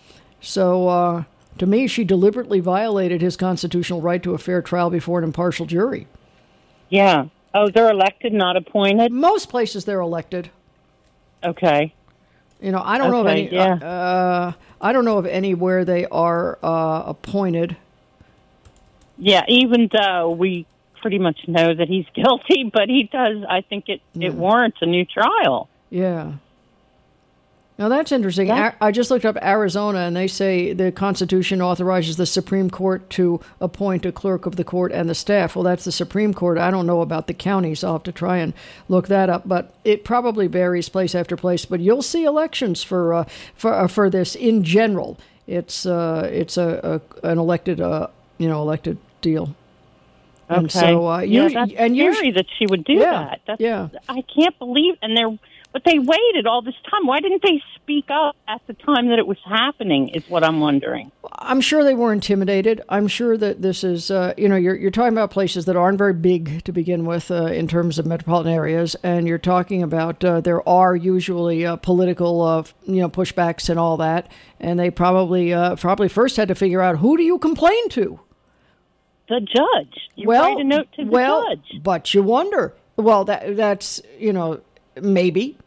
Speaker 1: So, to me, she deliberately violated his constitutional right to a fair trial before an impartial jury.
Speaker 8: Yeah. Oh, they're elected, not appointed?
Speaker 1: Most places they're elected.
Speaker 8: Okay.
Speaker 1: I don't know of any. Yeah. I don't know of any where they are appointed.
Speaker 8: Yeah, even though we pretty much know that he's guilty, but he does. I think it warrants a new trial.
Speaker 1: Yeah. Now, that's interesting. I just looked up Arizona, and they say the Constitution authorizes the Supreme Court to appoint a clerk of the court and the staff. Well, that's the Supreme Court. I don't know about the counties. I'll have to try and look that up. But it probably varies place after place. But you'll see elections for this in general. It's an elected elected deal.
Speaker 8: Okay.
Speaker 1: And so
Speaker 8: that's scary that she would do that. I can't believe But they waited all this time. Why didn't they speak up at the time that it was happening is what I'm wondering.
Speaker 1: I'm sure they were intimidated. I'm sure that this is, you're talking about places that aren't very big to begin with in terms of metropolitan areas. And you're talking about there are usually political, pushbacks and all that. And they probably first had to figure out, who do you complain to?
Speaker 8: The judge. You write a note to the judge.
Speaker 1: But you wonder. Well, that's, maybe.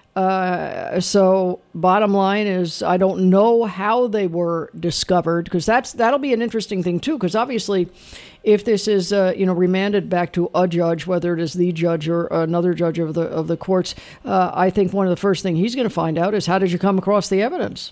Speaker 1: So bottom line is, I don't know how they were discovered, because that'll be an interesting thing too, because obviously if this is remanded back to a judge, whether it is the judge or another judge of the courts, I think one of the first things he's going to find out is, how did you come across the evidence?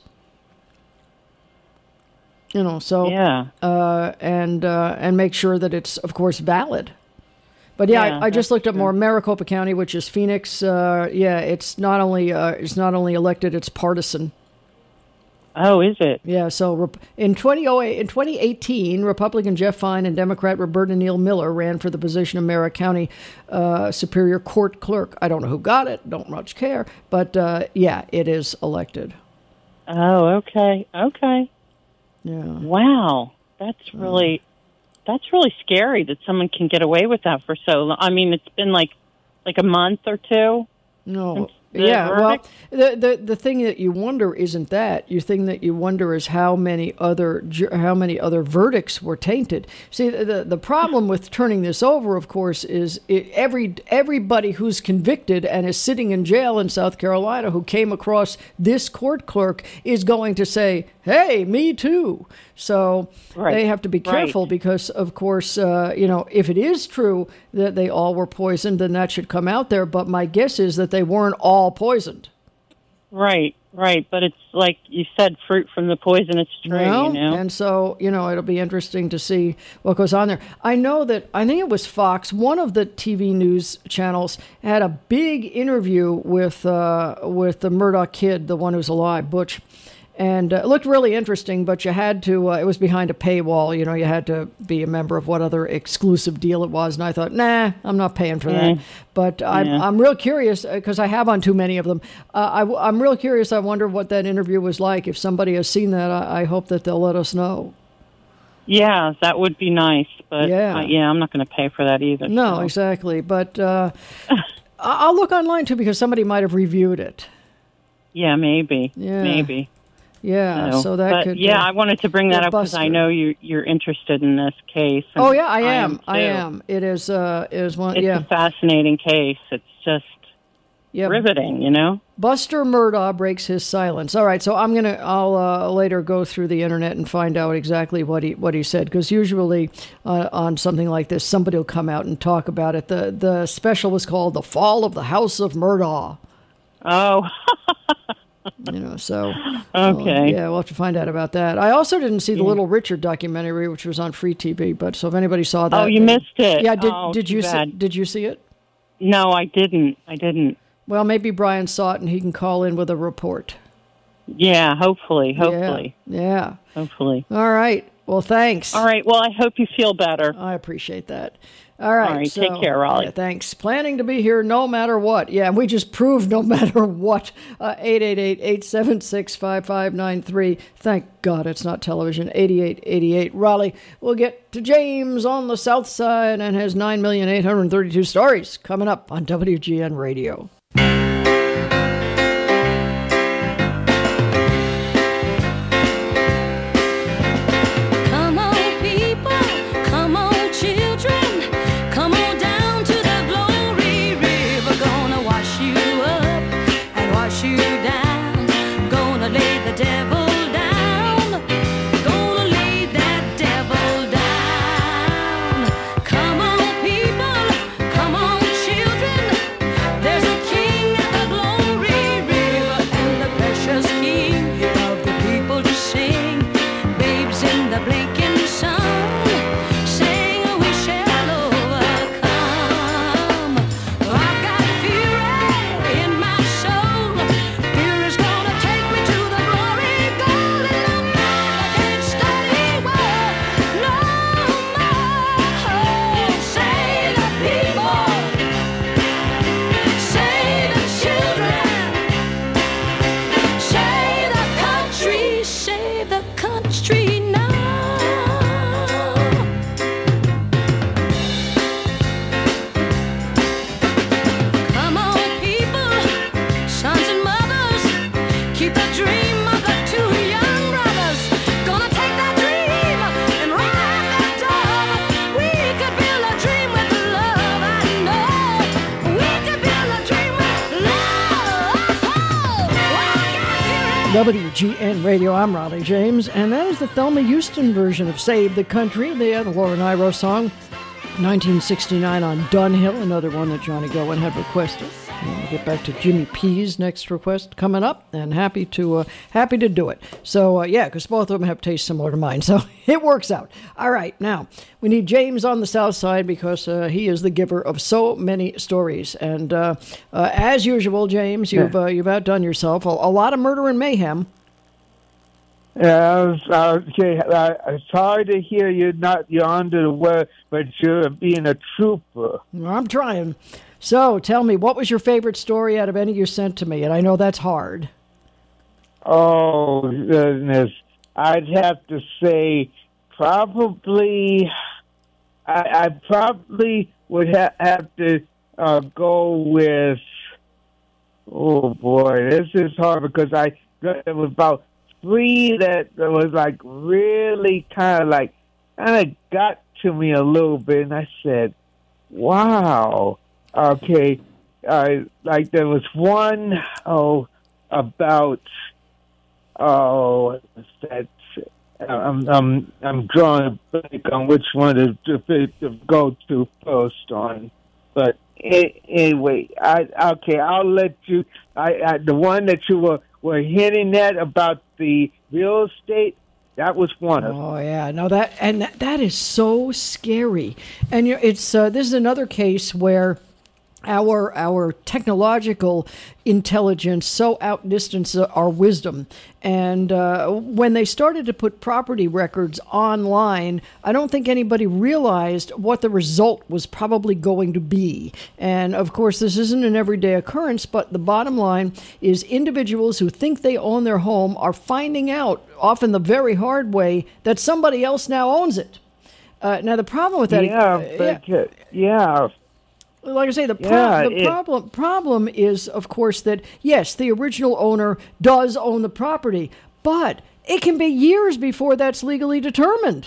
Speaker 1: And make sure that it's, of course, valid. But I just looked up more. Maricopa County, which is Phoenix. It's not only elected, it's partisan.
Speaker 8: Oh, is it?
Speaker 1: Yeah. So in 2018, Republican Jeff Fine and Democrat Roberta Neal Miller ran for the position of Maricopa County Superior Court clerk. I don't know who got it. Don't much care. But it is elected.
Speaker 8: Oh, okay.
Speaker 1: Yeah.
Speaker 8: Wow, that's really scary that someone can get away with that for so long. I mean, it's been like a month or two.
Speaker 1: No. Well, the thing that you wonder isn't that. The thing that you wonder is how many other verdicts were tainted. See, the problem with turning this over, of course, is everybody who's convicted and is sitting in jail in South Carolina who came across this court clerk is going to say, "Hey, me too." So they have to be careful because, of course, if it is true that they all were poisoned, then that should come out there. But my guess is that they weren't all poisoned.
Speaker 8: Right. But it's like you said, fruit from the poisonous tree,
Speaker 1: And so, it'll be interesting to see what goes on there. I think it was Fox, one of the TV news channels, had a big interview with the Murdoch kid, the one who's alive, Butch. And it looked really interesting, but you had to, it was behind a paywall. You had to be a member of what other exclusive deal it was. And I thought, nah, I'm not paying for that. But I'm real curious, because I have on too many of them. I'm real curious. I wonder what that interview was like. If somebody has seen that, I hope that they'll let us know.
Speaker 8: Yeah, that would be nice, but I'm not going to pay for that either.
Speaker 1: No, exactly. But I'll look online too because somebody might have reviewed it.
Speaker 8: Yeah, maybe.
Speaker 1: Yeah, so that could.
Speaker 8: Yeah, I wanted to bring that up because I know you're interested in this case.
Speaker 1: Oh yeah, I am. It is one.
Speaker 8: It's a fascinating case. It's just riveting, you know.
Speaker 1: Buster Murdaugh breaks his silence. All right, so I'll later go through the internet and find out exactly what he said, because usually on something like this, somebody will come out and talk about it. The special was called "The Fall of the House of Murdaugh."
Speaker 8: Oh.
Speaker 1: So
Speaker 8: okay.
Speaker 1: We'll have to find out about that. I also didn't see the Little Richard documentary, which was on Free TV. But so if anybody saw that,
Speaker 8: you missed it.
Speaker 1: Yeah, did you see it?
Speaker 8: No, I didn't.
Speaker 1: Well, maybe Brian saw it and he can call in with a report.
Speaker 8: Yeah, hopefully.
Speaker 1: Yeah.
Speaker 8: Hopefully.
Speaker 1: All right. Well, thanks.
Speaker 8: All right. Well, I hope you feel better.
Speaker 1: I appreciate that. All right.
Speaker 8: Take care, Raleigh.
Speaker 1: Yeah, thanks. Planning to be here no matter what. Yeah, we just proved no matter what. 888-876-5593. Thank God it's not television. 8888 Raleigh. We'll get to James on the South Side and his 9,832 stories coming up on WGN Radio. WGN Radio, I'm Raleigh James, and that is the Thelma Houston version of Save the Country, the Laura Nyro song, 1969 on Dunhill, another one that Johnny Gowan had requested. And we'll get back to Jimmy P's next request coming up, and happy to do it. So, because both of them have tastes similar to mine, so it works out. All right, now, we need James on the South Side because he is the giver of so many stories. And as usual, James, you've outdone yourself. A lot of murder and mayhem.
Speaker 9: Yeah, it's hard to hear you're under the word, but you're being a trooper.
Speaker 1: I'm trying. So, tell me, what was your favorite story out of any you sent to me? And I know that's hard.
Speaker 9: Oh, goodness. I'd have to say probably... I probably would have to go with... Oh, boy, this is hard because there was about 3 that was like really kind of got to me a little bit, and I said, wow. Okay, like there was one about what's that? I'm drawing a blank on which one to go to first on, but anyway, I'll let you. The one that you were hinting at about the real estate. That was one of them.
Speaker 1: Oh yeah, no, that is so scary, and it's this is another case where our technological intelligence so outdistances our wisdom. And when they started to put property records online, I don't think anybody realized what the result was probably going to be. And of course, this isn't an everyday occurrence, but the bottom line is individuals who think they own their home are finding out, often the very hard way, that somebody else now owns it. Now, the problem with that... Like I say, the problem is, of course, that, yes, the original owner does own the property, but it can be years before that's legally determined.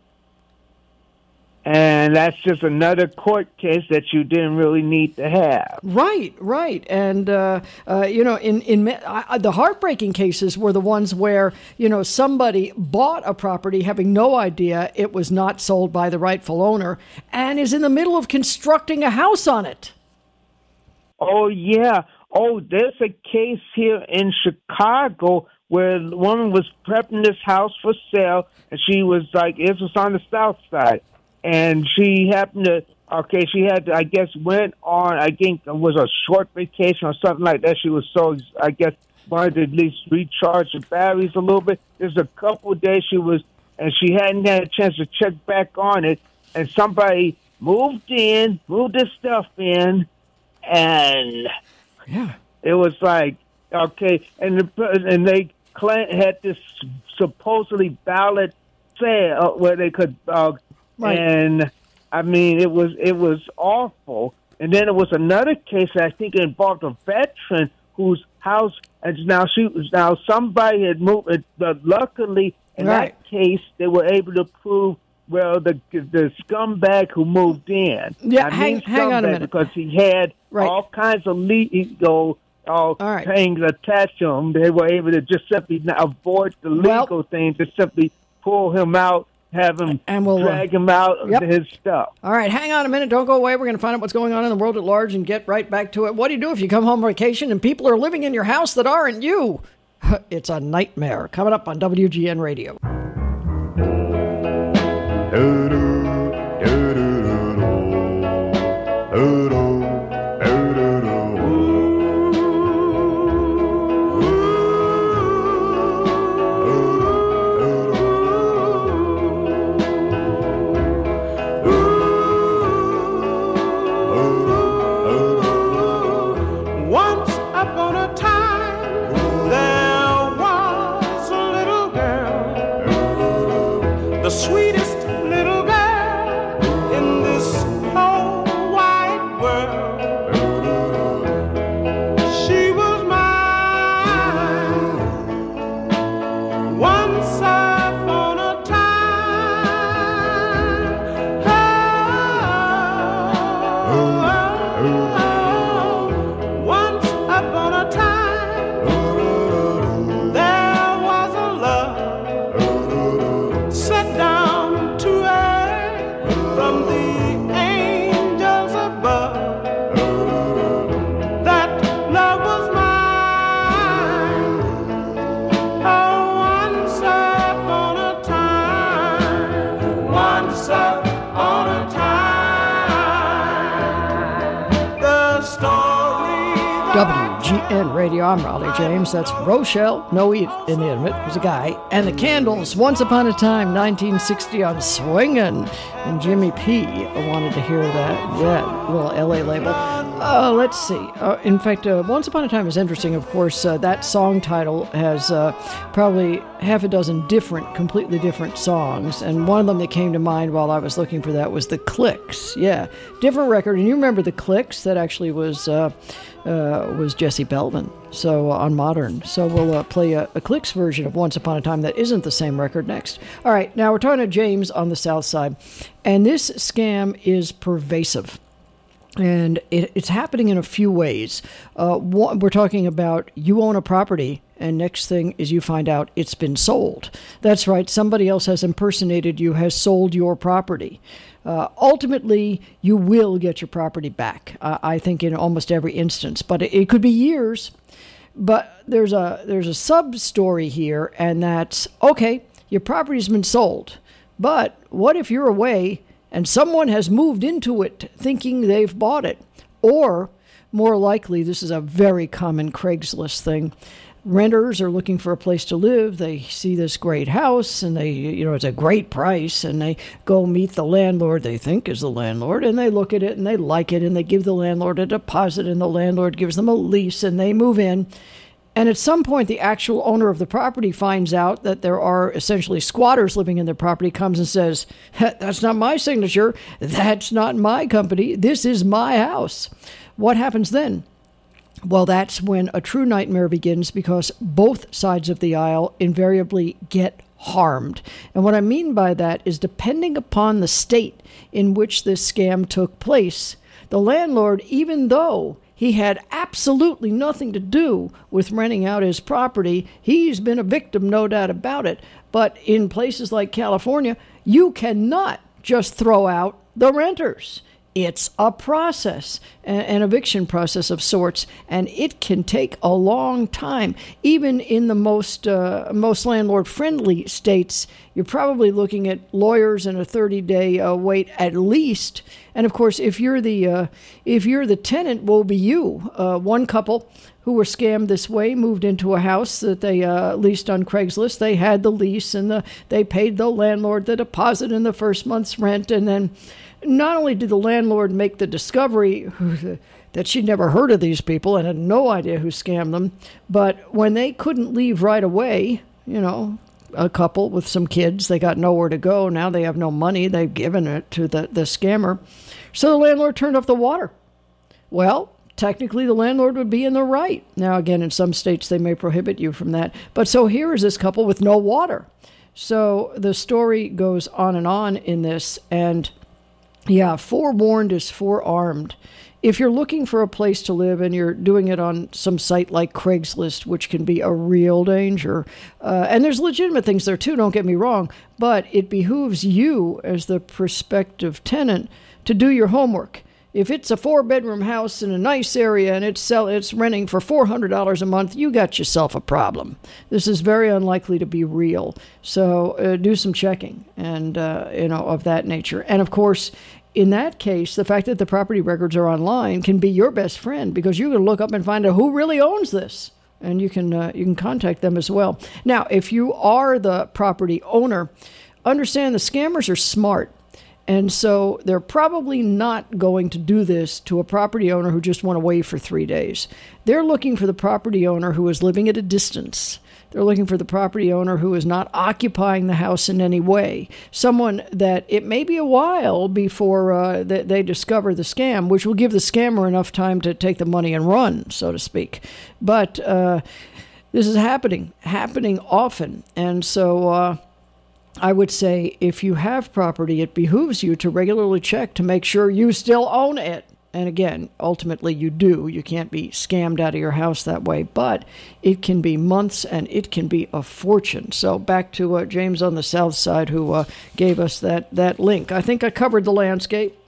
Speaker 9: And that's just another court case that you didn't really need to have.
Speaker 1: Right. And, the heartbreaking cases were the ones where, somebody bought a property having no idea it was not sold by the rightful owner and is in the middle of constructing a house on it.
Speaker 9: Oh, yeah. Oh, there's a case here in Chicago where the woman was prepping this house for sale, and she was it was on the south side. And she happened to, she had, went on, I think it was a short vacation or something like that. She was wanted to at least recharge the batteries a little bit. There's a couple of days and she hadn't had a chance to check back on it. And somebody moved this stuff in, and it was and they had this supposedly ballot sale where they could, right. And I mean, it was awful. And then there was another case that I think involved a veteran whose house, and now somebody had moved. But luckily, in that case, they were able to prove the scumbag who moved in.
Speaker 1: Yeah, hang on a minute,
Speaker 9: because he had all kinds of things attached to him. They were able to just simply avoid the legal thing, to simply pull him out. Have him drag him out of his stuff.
Speaker 1: All right, hang on a minute. Don't go away. We're going to find out what's going on in the world at large and get right back to it. What do you do if you come home on vacation and people are living in your house that aren't you? It's a nightmare. Coming up on WGN Radio. WGN Radio, I'm Raleigh James. That's Rochelle, no E in the end of it, was a guy. And the Candles, Once Upon a Time, 1960 on Swingin'. And Jimmy P wanted to hear that. Yeah, little LA label. Let's see. In fact, Once Upon a Time is interesting, of course. That song title has probably half a dozen completely different songs. And one of them that came to mind while I was looking for that was The Clicks. Yeah, different record. And you remember The Clicks? That actually was Jesse Belvin, so on Modern. So we'll play a Clicks version of Once Upon a Time that isn't the same record next. All right, now we're talking to James on the South Side, and this scam is pervasive. And it's happening in a few ways. We're talking about you own a property, and next thing is you find out it's been sold. That's right, somebody else has impersonated you, has sold your property. Ultimately, you will get your property back, I think, in almost every instance. But it could be years. But there's a sub-story here, and that's, okay, your property's been sold. But what if you're away and someone has moved into it thinking they've bought it? Or, more likely, this is a very common Craigslist thing. Renters are looking for a place to live. They see this great house, and it's a great price, and they go meet the landlord they think is the landlord, and they look at it, and they like it, and they give the landlord a deposit, and the landlord gives them a lease, and they move in. And at some point, the actual owner of the property finds out that there are essentially squatters living in their property, comes and says, "That's not my signature. That's not my company. This is my house." What happens then? Well, that's when a true nightmare begins, because both sides of the aisle invariably get harmed. And what I mean by that is, depending upon the state in which this scam took place, the landlord, even though he had absolutely nothing to do with renting out his property, he's been a victim, no doubt about it. But in places like California, you cannot just throw out the renters. It's a process, an eviction process of sorts, and it can take a long time. Even in the most landlord-friendly states, you're probably looking at lawyers and a 30-day wait at least. And of course, if you're the tenant, will be you. One couple who were scammed this way moved into a house that they leased on Craigslist. They had the lease, and they paid the landlord the deposit in the first month's rent, and then not only did the landlord make the discovery that she'd never heard of these people and had no idea who scammed them, but when they couldn't leave right away, a couple with some kids, they got nowhere to go. Now they have no money. They've given it to the scammer. So the landlord turned off the water. Well, technically the landlord would be in the right. Now, again, in some states they may prohibit you from that. But so here is this couple with no water. So the story goes on in this, and yeah, forewarned is forearmed. If you're looking for a place to live and you're doing it on some site like Craigslist, which can be a real danger, and there's legitimate things there too, don't get me wrong, but it behooves you as the prospective tenant to do your homework. If it's a 4-bedroom house in a nice area and it's renting for $400 a month, you got yourself a problem. This is very unlikely to be real. So do some checking and of that nature. And of course, in that case, the fact that the property records are online can be your best friend, because you can look up and find out who really owns this, and you can contact them as well. Now, if you are the property owner, understand the scammers are smart. And so they're probably not going to do this to a property owner who just went away for 3 days. They're looking for the property owner who is living at a distance. They're looking for the property owner who is not occupying the house in any way. Someone that it may be a while before they discover the scam, which will give the scammer enough time to take the money and run, so to speak. But this is happening often. And so I would say, if you have property, it behooves you to regularly check to make sure you still own it. And again, ultimately you do. You can't be scammed out of your house that way. But it can be months and it can be a fortune. So back to James on the south side, who gave us that link. I think I covered the landscape.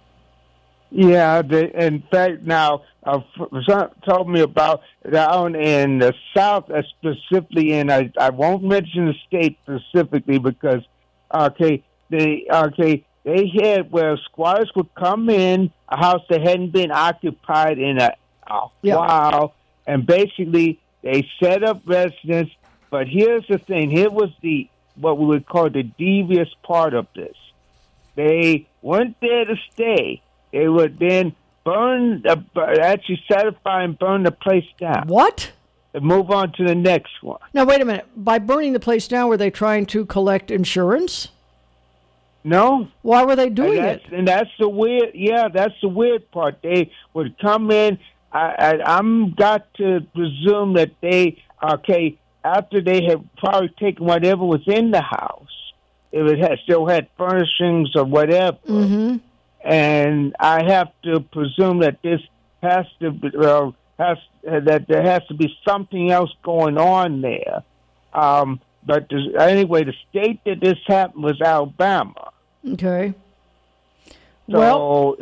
Speaker 9: Yeah, in fact, now, told me about down in the south, specifically, and I won't mention the state specifically because, they had where squatters would come in a house that hadn't been occupied in a while, and basically they set up residence. But here's the thing: here was what we would call the devious part of this. They weren't there to stay. They would then satisfy and burn the place down.
Speaker 1: What?
Speaker 9: And move on to the next one.
Speaker 1: Now, wait a minute. By burning the place down, were they trying to collect insurance?
Speaker 9: No.
Speaker 1: Why were they doing it?
Speaker 9: And that's the weird part. They would come in. I'm got to presume that they, after they had probably taken whatever was in the house, if it still had furnishings or whatever. Mm-hmm. And I have to presume that this has to be, that there has to be something else going on there. But anyway, the state that this happened was Alabama.
Speaker 1: Okay.
Speaker 9: So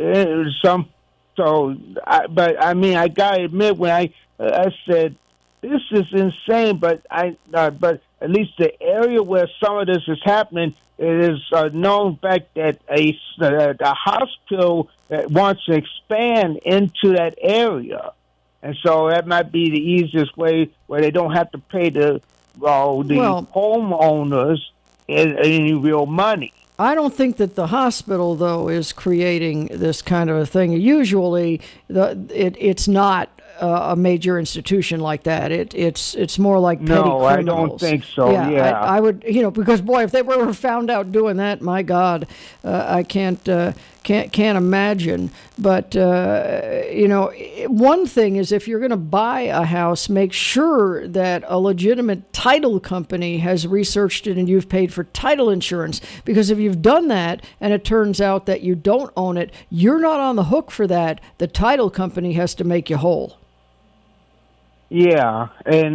Speaker 9: but I mean, I gotta admit, when I said this is insane, but but at least the area where some of this is happening, it is known fact that a hospital wants to expand into that area. And so that might be the easiest way where they don't have to pay the homeowners any real money.
Speaker 1: I don't think that the hospital, though, is creating this kind of a thing. Usually, it's not a major institution like that. It's more like petty criminals.
Speaker 9: I don't think so. Yeah.
Speaker 1: I would, because boy, if they were found out doing that, my God, I can't imagine. But one thing is, if you're going to buy a house, make sure that a legitimate title company has researched it and you've paid for title insurance. Because if you've done that and it turns out that you don't own it, you're not on the hook for that. The title company has to make you whole.
Speaker 9: Yeah, and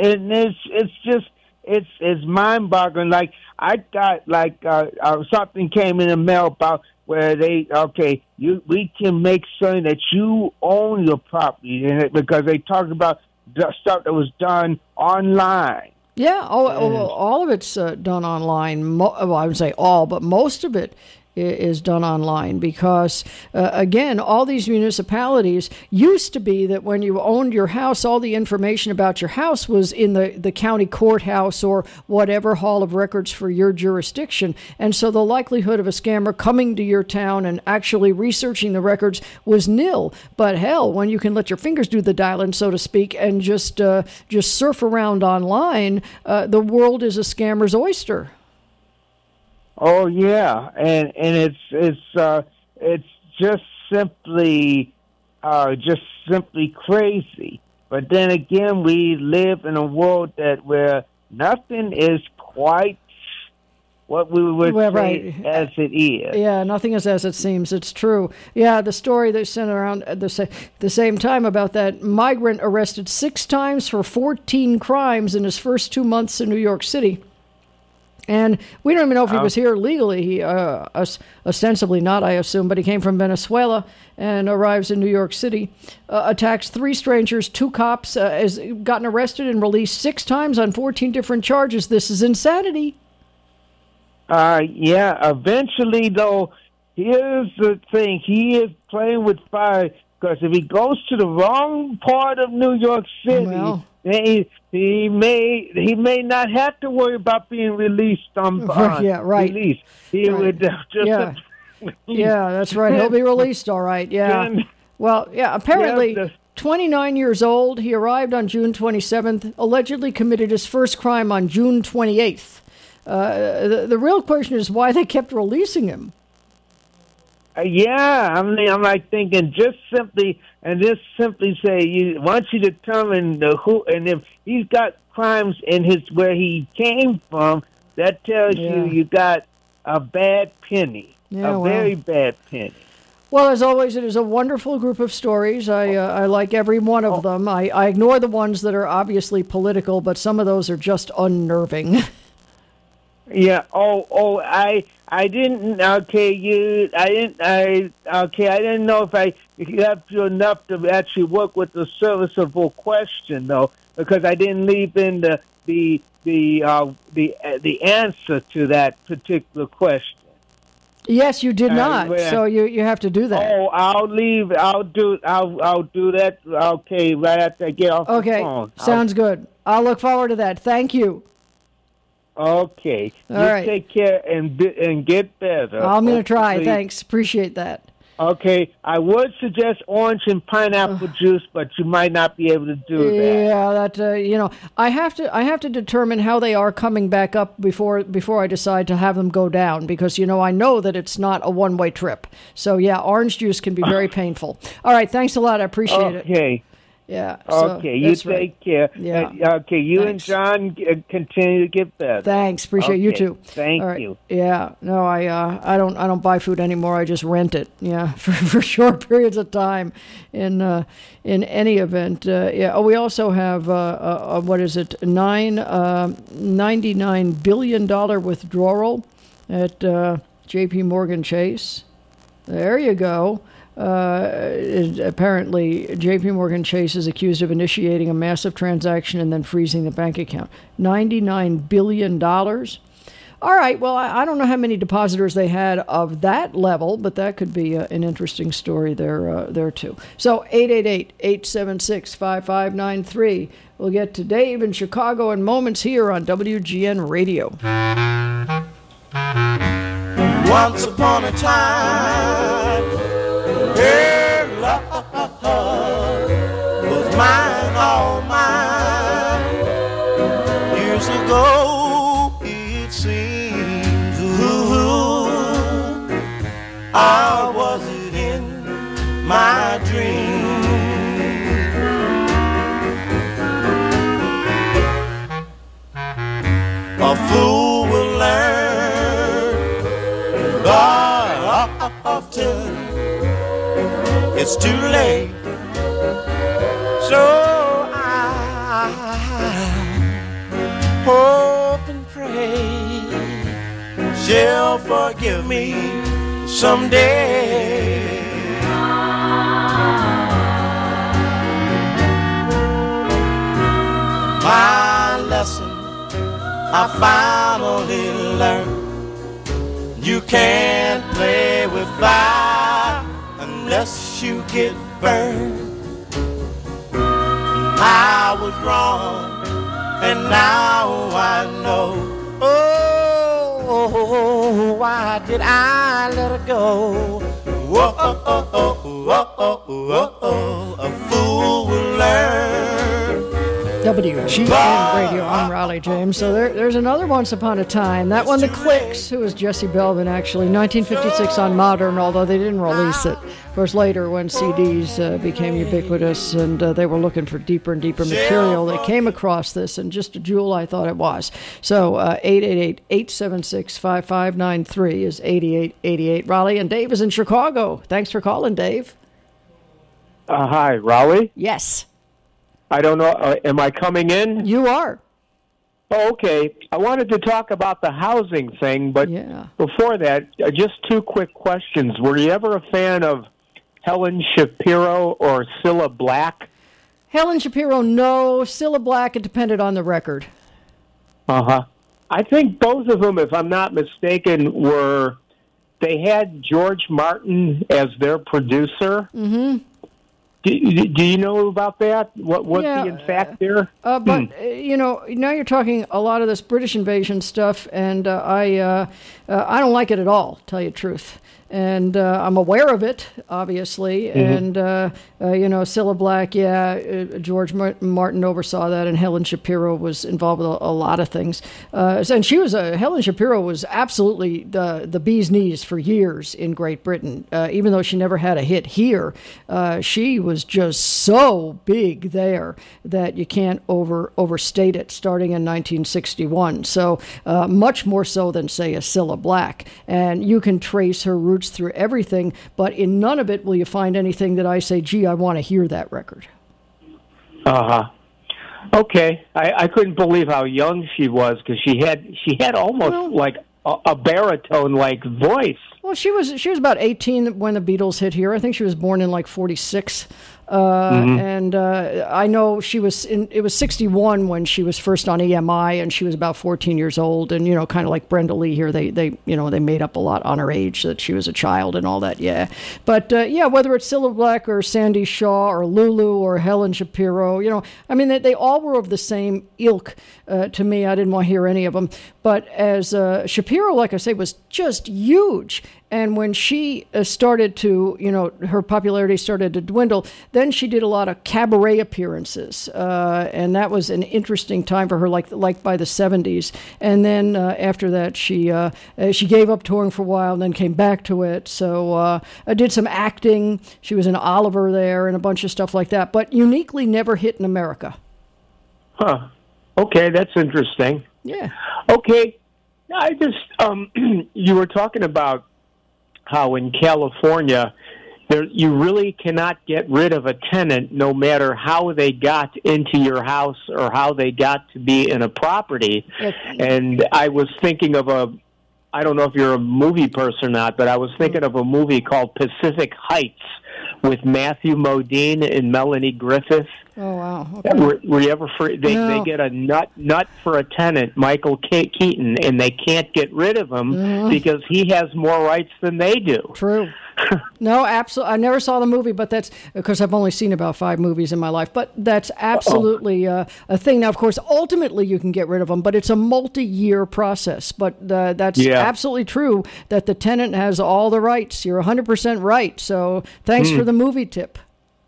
Speaker 9: it's mind-boggling. Like I got something came in the mail about where we can make certain that you own your property in it because they talked about the stuff that was done online.
Speaker 1: Yeah, all of it's done online. I would say all, but most of it is done online because, again, all these municipalities used to be that when you owned your house, all the information about your house was in the county courthouse or whatever hall of records for your jurisdiction. And so the likelihood of a scammer coming to your town and actually researching the records was nil. But hell, when you can let your fingers do the dialing, so to speak, and just surf around online, the world is a scammer's oyster.
Speaker 9: Oh yeah, and it's just simply crazy. But then again, we live in a world where nothing is quite what we would say as it is.
Speaker 1: Yeah, nothing is as it seems. It's true. Yeah, the story they sent around at the same time about that migrant arrested 6 times for 14 crimes in his first 2 months in New York City. And we don't even know if he was here legally. He ostensibly not, I assume, but he came from Venezuela and arrives in New York City, attacks 3 strangers, 2 cops, has gotten arrested and released 6 times on 14 different charges. This is insanity.
Speaker 9: Yeah, eventually, though, here's the thing. He is playing with fire because if he goes to the wrong part of New York City, he may not have to worry about being released release. He would just
Speaker 1: yeah, that's right. He'll be released, all right. Yeah. Well, yeah. Apparently, 29 years old. He arrived on June 27th. Allegedly committed his first crime on June 28th. The real question is why they kept releasing him.
Speaker 9: I'm like thinking just simply say once you determine who and if he's got crimes in where he came from, that tells you got a bad penny, very bad penny.
Speaker 1: Well, as always, it is a wonderful group of stories. I like every one of them. I ignore the ones that are obviously political, but some of those are just unnerving.
Speaker 9: Yeah. I didn't. Okay. I didn't know if you have to enough to actually work with the serviceable question though, because I didn't leave in the answer to that particular question.
Speaker 1: Yes, you did not. So you have to do that.
Speaker 9: Oh, I'll leave. I'll do that. Okay, right after I get off the phone.
Speaker 1: Okay, sounds good. I'll look forward to that. Thank you.
Speaker 9: Okay. All right. Take care and get better.
Speaker 1: I'm going to try. Thanks. Appreciate that.
Speaker 9: Okay. I would suggest orange and pineapple juice, but you might not be able to do that.
Speaker 1: Yeah, I have to determine how they are coming back up before I decide to have them go down because I know that it's not a one-way trip. So yeah, orange juice can be very painful. All right. Thanks a lot. I appreciate it.
Speaker 9: Okay.
Speaker 1: Yeah.
Speaker 9: Okay, you take care.
Speaker 1: Yeah.
Speaker 9: Okay, you and John continue to get better.
Speaker 1: Thanks. Appreciate you too.
Speaker 9: Thank you.
Speaker 1: Yeah. No, I don't buy food anymore. I just rent it. Yeah, for short periods of time. In any event, yeah. Oh, we also have what is it? $99 billion withdrawal at J.P. Morgan Chase. There you go. Apparently, J.P. Morgan Chase is accused of initiating a massive transaction and then freezing the bank account. $99 billion. All right. Well, I don't know how many depositors they had of that level, but that could be an interesting story there too. So 888-876-5593. We'll get to Dave in Chicago in moments here on WGN Radio.
Speaker 10: Once upon a time, her love was mine, all mine. Years ago, it seems, or was it in my dream? A fool will learn, but often it's too late. So I hope and pray she'll forgive me someday. My lesson I finally learned: you can't play with fire unless you get burned. I was wrong, and now I know. Oh, why did I let her go? Whoa, a fool will learn.
Speaker 1: WGN Radio, I'm Raleigh James. So there's another Once Upon a Time. That one, The Clicks, who was Jesse Belvin, actually. 1956 on Modern, although they didn't release it. Of course, later when CDs became ubiquitous and they were looking for deeper and deeper material, they came across this, and just a jewel I thought it was. So 888-876-5593 is 8888 Raleigh. And Dave is in Chicago. Thanks for calling, Dave.
Speaker 11: Hi, Raleigh?
Speaker 1: Yes.
Speaker 11: I don't know. Am I coming in?
Speaker 1: You are.
Speaker 11: Oh, okay. I wanted to talk about the housing thing, but before that, just two quick questions. Were you ever a fan of Helen Shapiro or Cilla Black?
Speaker 1: Helen Shapiro, no. Cilla Black, it depended on the record.
Speaker 11: Uh-huh. I think both of them, if I'm not mistaken, they had George Martin as their producer.
Speaker 1: Mm-hmm.
Speaker 11: Do you know about that? What's the fact there?
Speaker 1: But now you're talking a lot of this British invasion stuff, and I don't like it at all, tell you the truth. And I'm aware of it, obviously. Mm-hmm. And, Cilla Black, George Martin oversaw that, and Helen Shapiro was involved with a lot of things. And Helen Shapiro was absolutely the bee's knees for years in Great Britain. Even though she never had a hit here, she was just so big there that you can't overstate it, starting in 1961. So much more so than, say, a Cilla Black. And you can trace her roots through everything, but in none of it will you find anything that I say, gee, I want to hear that record.
Speaker 11: Uh-huh. Okay. I couldn't believe how young she was, because she had almost like a baritone-like voice.
Speaker 1: Well, she was about 18 when the Beatles hit here. I think she was born in like 46. And I know it was 61 when she was first on EMI, and she was about 14 years old. And, kind of like Brenda Lee here, they made up a lot on her age, that she was a child and all that. Yeah. But whether it's Cilla Black or Sandy Shaw or Lulu or Helen Shapiro, they all were of the same ilk. To me, I didn't want to hear any of them. But as Shapiro, like I say, was just huge. And when she started to, her popularity started to dwindle, then she did a lot of cabaret appearances. And that was an interesting time for her, like by the 70s. And then after that, she gave up touring for a while and then came back to it. So I did some acting. She was in Oliver there and a bunch of stuff like that, but uniquely never hit in America.
Speaker 11: Huh. Okay, that's interesting.
Speaker 1: Yeah.
Speaker 11: Okay. I just, you were talking about how in California, you really cannot get rid of a tenant no matter how they got into your house or how they got to be in a property. And I was thinking of I don't know if you're a movie person or not, but I was thinking of a movie called Pacific Heights, with Matthew Modine and Melanie Griffith.
Speaker 1: Oh, wow. Okay.
Speaker 11: Were you ever they get a nut for a tenant, Michael Keaton, and they can't get rid of him because he has more rights than they do.
Speaker 1: True. No, absolutely. I never saw the movie, but that's because I've only seen about 5 movies in my life. But that's absolutely a thing. Now, of course, ultimately you can get rid of them, but it's a multi-year process. But that's absolutely true that the tenant has all the rights. You're 100% right. So thanks for the movie tip.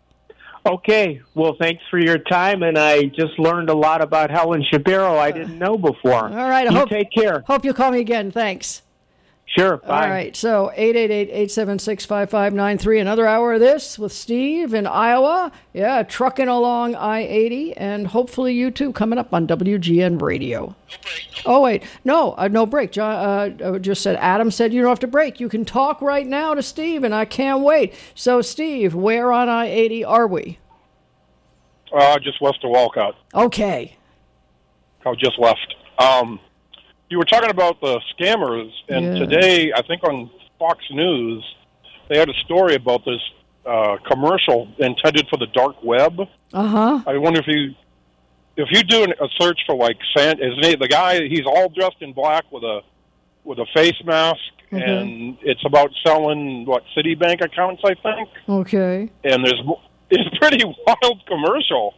Speaker 11: Okay. Well, thanks for your time, and I just learned a lot about Helen Shapiro I didn't know before.
Speaker 1: All right.
Speaker 11: Take care.
Speaker 1: Hope you'll call me again. Thanks.
Speaker 11: Sure. Bye.
Speaker 1: All right. So 888-876-5593. Another hour of this with Steve in Iowa. Yeah, trucking along I-80. And hopefully you too coming up on WGN Radio. Oh, wait. No break. John just said, Adam said you don't have to break. You can talk right now to Steve, and I can't wait. So, Steve, where on I-80 are we?
Speaker 12: Just west of Walcott.
Speaker 1: Okay.
Speaker 12: Just left. You were talking about the scammers, and today, I think on Fox News, they had a story about this commercial intended for the dark web.
Speaker 1: Uh-huh.
Speaker 12: I wonder if you do a search for like the guy, he's all dressed in black with a face mask, and it's about selling Citibank accounts, I think.
Speaker 1: Okay.
Speaker 12: And it's a pretty wild commercial.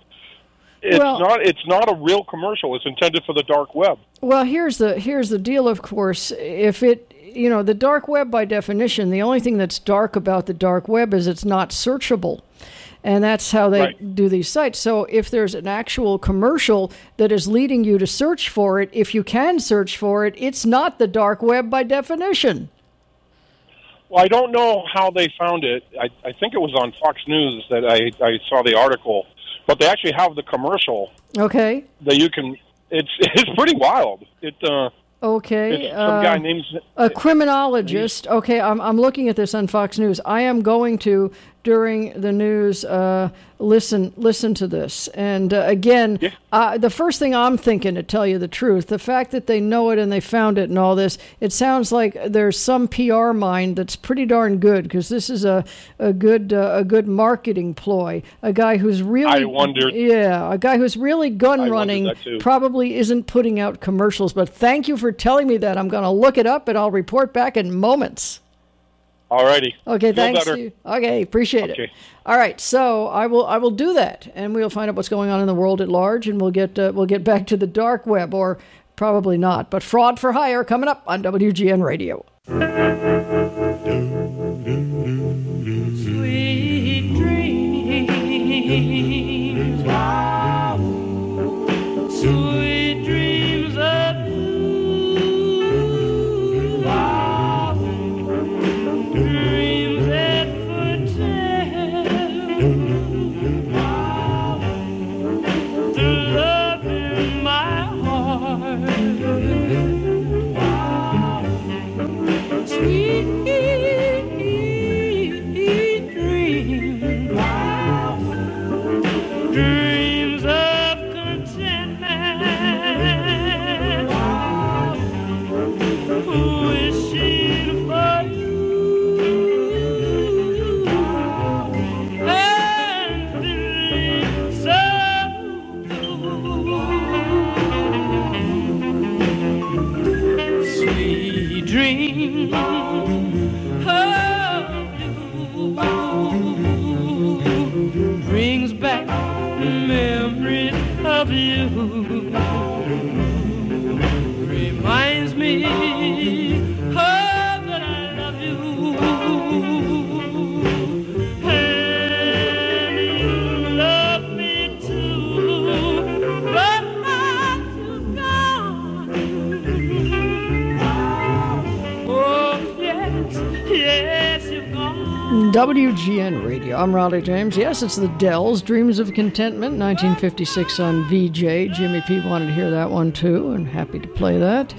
Speaker 12: It's not a real commercial. It's intended for the dark web.
Speaker 1: Well, here's the deal, of course. If the dark web by definition, the only thing that's dark about the dark web is it's not searchable. And that's how they do these sites. So if there's an actual commercial that is leading you to search for it, if you can search for it, it's not the dark web by definition.
Speaker 12: Well, I don't know how they found it. I think it was on Fox News that I saw the article. But they actually have the commercial.
Speaker 1: Okay.
Speaker 12: That you can. It's pretty wild.
Speaker 1: Okay.
Speaker 12: It's some guy named
Speaker 1: a criminologist. Okay, I'm looking at this on Fox News. I am going to during the news listen to this. And again, the first thing I'm thinking, to tell you the truth, the fact that they know it and they found it and all this, it sounds like there's some PR mind that's pretty darn good, because this is a good marketing ploy. A guy who's really a guy who's really gun running probably isn't putting out commercials. But thank you for telling me that. I'm going to look it up and I'll report back in moments.
Speaker 12: All righty.
Speaker 1: Okay, thanks. Okay, appreciate it. All right, so I will do that, and we'll find out what's going on in the world at large, and we'll get back to the dark web, or probably not. But Fraud for Hire coming up on WGN Radio.
Speaker 6: Sweet dreams, wow. Sweet dreams of you, wow. Dreams that foretell, wow. The love in my heart, wow. Sweet dreams, wow. Dreams of contentment, wow. Wishing for you, and feeling so blue. Sweet dreams brings back memories of you. Reminds me that I love you. And you love me too. But I'm gone. Oh, yes, you've gone.
Speaker 1: WGN Radio. I'm Raleigh James. Yes, it's the Dells, Dreams of Contentment, 1956 on VJ. Jimmy P. wanted to hear that one too, and happy to play that.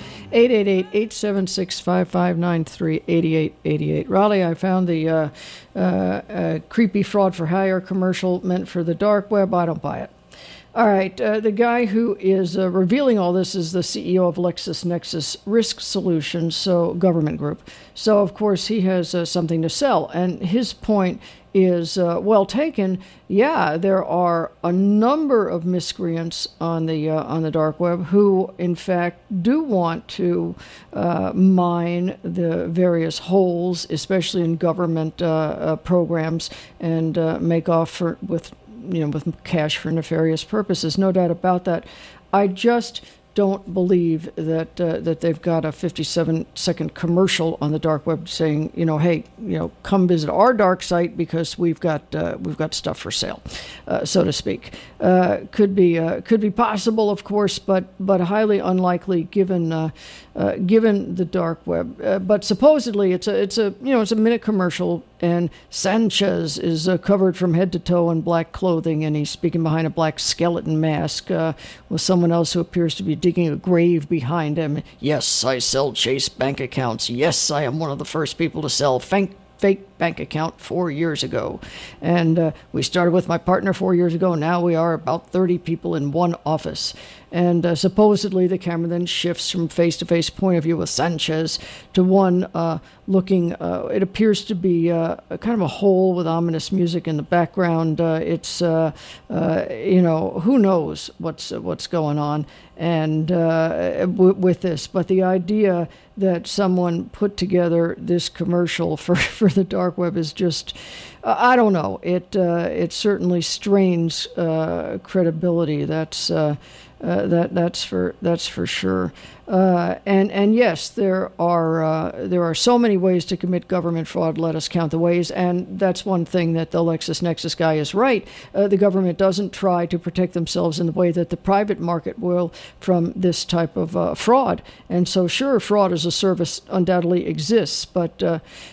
Speaker 1: 888-876-5593, 8888. Raleigh, I found the creepy Fraud for Hire commercial meant for the dark web. I don't buy it. All right, the guy who is revealing all this is the CEO of LexisNexis Risk Solutions, so government group. So, of course, he has something to sell. And his point is well taken. Yeah, there are a number of miscreants on the dark web who, in fact, do want to mine the various holes, especially in government programs, and make off with cash for nefarious purposes. No doubt about that. I just don't believe that they've got a 57-second commercial on the dark web saying, hey, come visit our dark site because we've got stuff for sale, so to speak. Could be possible, of course, but highly unlikely given the dark web. But supposedly it's a minute commercial, and Sanchez is covered from head to toe in black clothing, and he's speaking behind a black skeleton mask with someone else who appears to be digging a grave behind him. Yes, I sell Chase bank accounts. Yes, I am one of the first people to sell fake bank account 4 years ago. And we started with my partner 4 years ago. Now we are about 30 people in one office. And supposedly the camera then shifts from face-to-face point of view with Sanchez to one looking, it appears to be kind of a hole with ominous music in the background. It's, who knows what's going on and with this. But the idea that someone put together this commercial for the dark web is just, I don't know. It certainly strains credibility. That's for sure. And yes, there are so many ways to commit government fraud. Let us count the ways. And that's one thing that the LexisNexis guy is right. The government doesn't try to protect themselves in the way that the private market will from this type of fraud. And so, sure, fraud as a service undoubtedly exists, but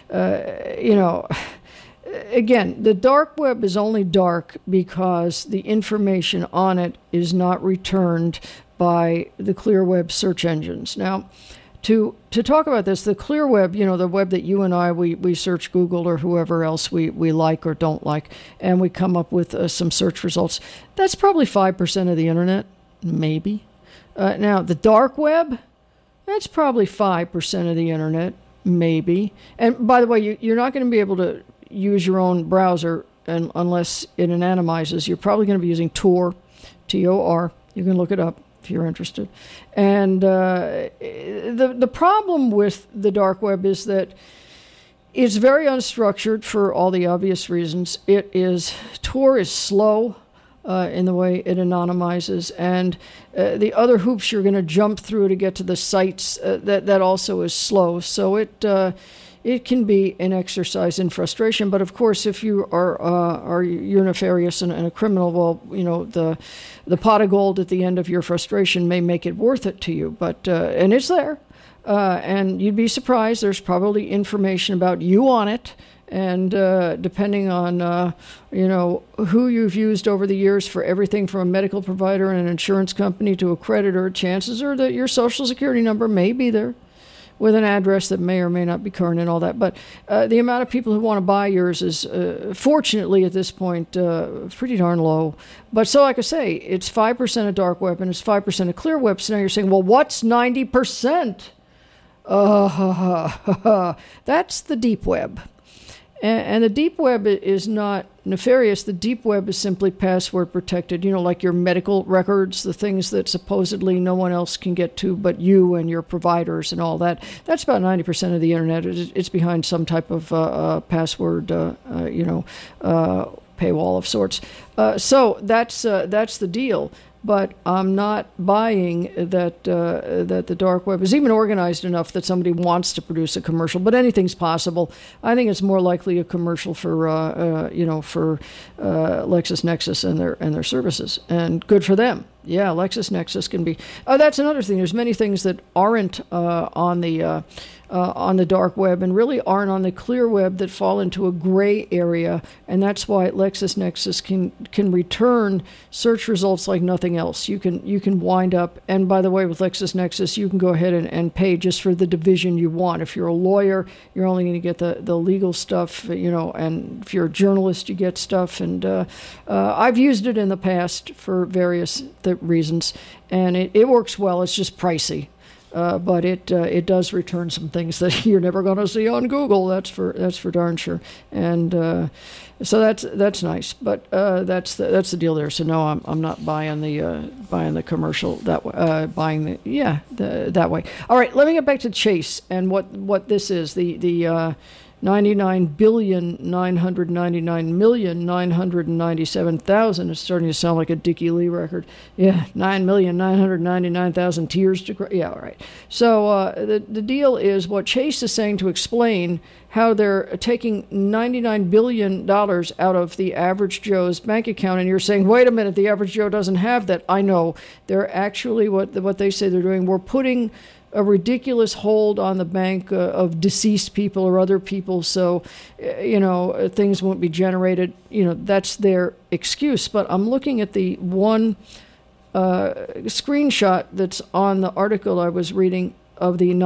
Speaker 1: again, the dark web is only dark because the information on it is not returned by the clear web search engines. Now, to talk about this, the clear web, the web that you and I, we search Google or whoever else we like or don't like, and we come up with some search results. That's probably 5% of the internet, maybe. Now, the dark web, that's probably 5% of the internet, maybe. And by the way, you're not going to be able to use your own browser unless it anonymizes. You're probably going to be using Tor, T-O-R. You can look it up if you're interested. And the problem with the dark web is that it's very unstructured for all the obvious reasons. Tor is slow in the way it anonymizes, and the other hoops you're going to jump through to get to the sites, that also is slow. So it can be an exercise in frustration, but of course, if you you're nefarious and a criminal, well, the pot of gold at the end of your frustration may make it worth it to you. But and it's there, and you'd be surprised. There's probably information about you on it, and depending on who you've used over the years for everything from a medical provider and an insurance company to a creditor, chances are that your social security number may be there, with an address that may or may not be current and all that. But the amount of people who want to buy yours is, fortunately at this point, pretty darn low. But so, like I say, it's 5% of dark web and it's 5% of clear web. So now you're saying, well, what's 90%? That's the deep web. And the deep web is not nefarious. The deep web is simply password protected, like your medical records, the things that supposedly no one else can get to but you and your providers and all that. That's about 90% of the internet. It's behind some type of password, paywall of sorts. So that's the deal. But I'm not buying that the dark web is even organized enough that somebody wants to produce a commercial. But anything's possible. I think it's more likely a commercial for LexisNexis and their services, and good for them. Yeah, LexisNexis can be. That's another thing. There's many things that aren't on the dark web and really aren't on the clear web that fall into a gray area, and that's why LexisNexis can return search results like nothing else. You can wind up, and by the way, with LexisNexis, you can go ahead and pay just for the division you want. If you're a lawyer, you're only going to get the legal stuff, and if you're a journalist, you get stuff. And I've used it in the past for various reasons, and it works well. It's just pricey. but it does return some things that you're never going to see on Google. That's for darn sure. And so that's nice. But that's the deal there. So no, I'm not buying the commercial that way. That way. All right, let me get back to Chase and what this is. The 99,999,997,000 is starting to sound like a Dickie Lee record. Yeah, 9,999,000 tears to cry. Yeah, all right. So the deal is what Chase is saying to explain how they're taking $99 billion out of the average Joe's bank account, and you're saying, wait a minute, the average Joe doesn't have that. I know. They're actually, what they say they're doing, we're putting a ridiculous hold on the bank of deceased people or other people, so things won't be generated. That's their excuse. But I'm looking at the one screenshot that's on the article I was reading of the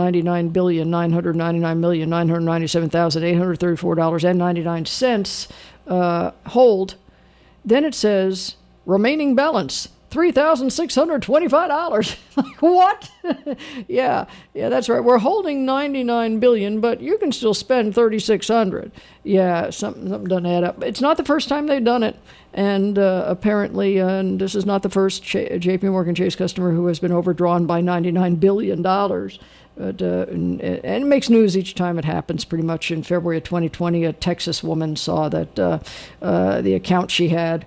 Speaker 1: $999,997,834.99 hold. Then it says remaining balance $3,625. Like, what? yeah, that's right. We're holding $99 billion, but you can still spend $3,600. Yeah, something doesn't add up. It's not the first time they've done it, and apparently, and this is not the first J.P. Morgan Chase customer who has been overdrawn by $99 billion. But, and it makes news each time it happens. Pretty much in February of 2020, a Texas woman saw that the account she had,